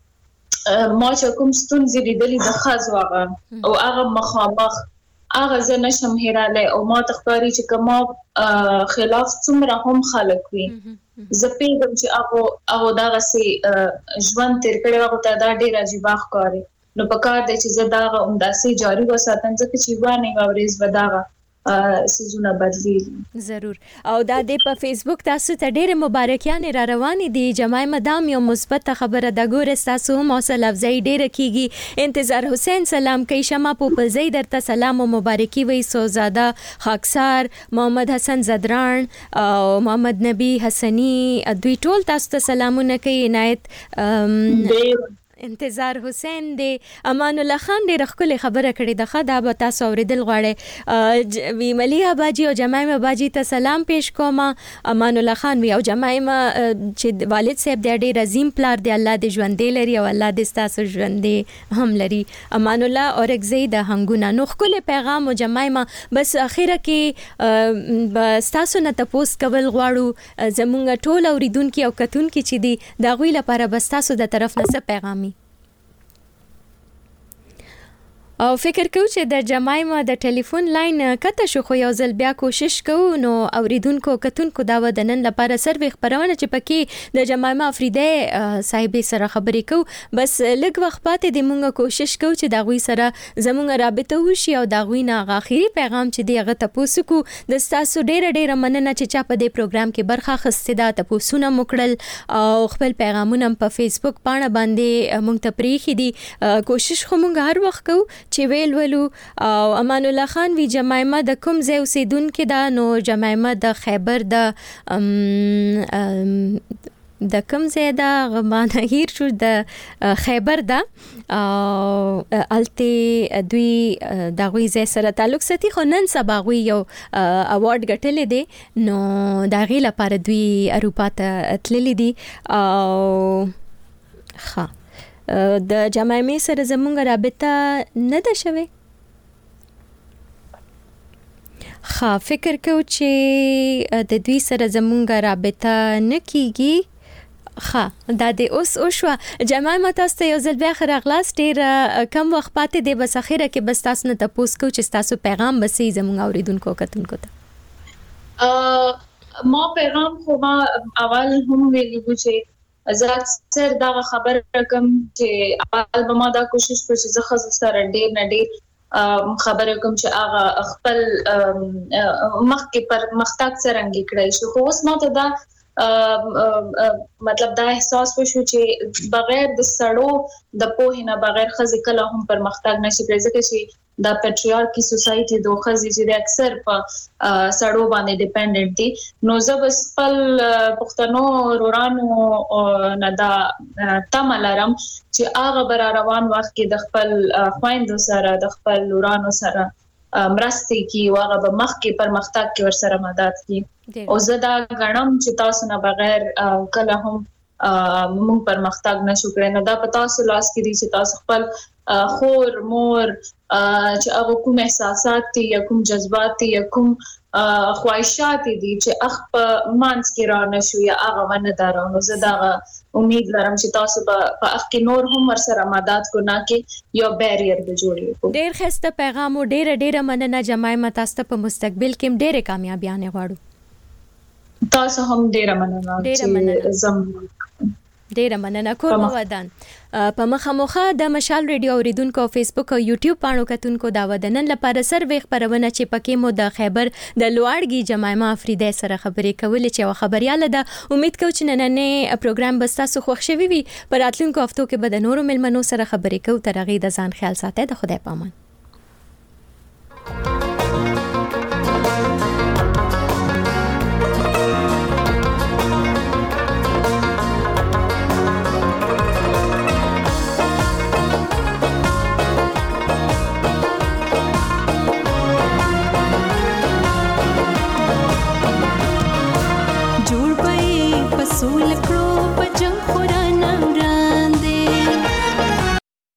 ما چې کوم ستونزې لیدلې د خاص واغه او هغه مخامخ هغه زه نشم هیراله او ما تخکاری چې کما خلاف څومره هم خلک وي زه پیغام چې هغه هغه دا غسي ژوند تیر کړي هغه ته دا ډیر عجیب ښکاري نو پکار دی چې زه دا همداسې جاری وساتم ځکه چې وانه غوړیز وداغه سيزونه بدلی ضرور. او دا د په فیسبوک تاسو ته ډېر مبارکیانې را روانې دي جمعي مدام یو مثبت خبره د ګور تاسو هم حوصله افزای ډېر کیږي. انتظار حسین سلام کوي شمه پوپلزی درته سلام او مبارکي وي سوزاده خاکسار محمد حسن زدران او محمد نبی حسنی دوی ټول تاسو ته سلامونه کوي. عنایت انتظار حسین دی امان الله خان ډېر ښکلې خبره کړې ده ښه دا به تاسو اورېدل غواړئ وی ملیحه باجي او جمایمه باجي ته سلام پیش کوم. امان الله خان وی او جمایمه چې والد صاحب دی ډېر عظیم پلار دی الله دې ژوندې لري او الله دې ستاسو ژوندې هم لري. امان الله اورګزی د هنګونه نو ښکلې پیغام او جمایمه بس اخره کې ستاسو نه تپوس کول غواړو زمونږ ټول اوریدونکي او کتونکي چې دي د هغوی لپاره بس تاسو د طرف نه څه پیغام او فکر کوم چې د جمایمه د ټلیفون لاین کته شو خو یو ځل بیا کوشش کوو نو اوریدونکو کتونکو دا ودنن لپاره سروي خبرونه چې پکې د جمایمه افریده صاحب سره خبرې کوو بس لږ وخت پاتې د مونږه کوشش کوو چې دا غوي سره زمونږ رابطه وشي او دا غوي نه اخیری پیغام چې دی هغه تاسو کو د تاسو ډېر ډېر مننه چې چا په دې پروګرام کې برخه اخیسته دا تاسو نه مکړل او خپل پیغامونه په فیسبوک باندې باندې مونږ ته پریخي دي کوشش خو مونږ هر وخت کوو چې ویل ولو او امان الله خان وی جمایمه د کوم ځای اوسیدونکو دا نو جمایمه د خیبر د د کوم ځای دا غمانه هیر شو د خیبر دا او الته دوی د غوي ځای سره تعلق ساتي خو نن سبا غوي یو اوارډ ګټلې دي نو دا غي لپاره دوی اروپا ته تللي دي او ښه د جمایمه سره زمونږ رابطه نه ده شوی. ښه فکر کوم چې د دوی سره زمونږ رابطه نه کیږي. ښه دا د اوس او شو جمایمه تاسو ته یو ځل بیا خیر اغلاس ډېر کم وخت پاتې دی بس اخیره کې بس تاسو نه تاسو کو چې تاسو پیغام بسې زمونږ اوریدونکو کتونکو ته ما پیغام خو ما اول هم ویلو چې زه اکثر دا خبره کوم چې اول به ما دا کوشش کوم چې زه خاص سره ډېر نه ډېر خبره کوم چې هغه خپل مخکې پر مختګ څرنګه کړی شو خو اوس ما ته دا مطلب دا احساس وشو چې بغیر د سړو د پوهې نه بغیر خزي کله هم پر مختګ نشي کېږي ځکه چې دا پټریارکی سوسايټي د خزي چې اکثر په سړو باندې ډیپندنت دي نو زه بس خپل پښتنو رورانو نه دا تملرم چې هغه بر روان وخت کې د خپل خويندو سره د خپل رورانو سره مرستي کی واغه به مخ کې پرمختګ کې ور سره مدد کی او زه دا غنم چې تاسو نه بغیر کله هم موږ پرمختګ نشو کړی نو دا پتا سو لاس کې دي چې تاسو خپل خور مور چې هغه کوم احساسات دي یا کوم جذبات دي یا کوم خواهشات دي چې اخ په مانس کې را نشو یا هغه ونه دارو زه دا امید لرم چې تاسو په اخ کې نور هم ور سره مدد کو نه کې یو بیریر به جوړي ډېر خسته پیغام او ډېر ډېر مننه جمایمه تاسو په مستقبل کې ډېر کامیابیانه غواړو. تاسو هم ډیره مننه چې زم ډیره مننه کور مودان په مخامخه د مشال ریډیو اوریدونکو فیسبوک او یوټیوب پاڼو کتونکو دا ودنن لپاره سروې خبرونه چې پکې مو د خیبر د لوړګي جمایمه افریدی سره خبرې کولې چې خبرياله ده امید کوم چې نننې پروګرام بستا سو خوښ شوي وي پر راتلونکو هفتو کې به د نورو ملمنو سره خبرې کوو تر هغه د ځان خیال ساتئ د خدای پامان.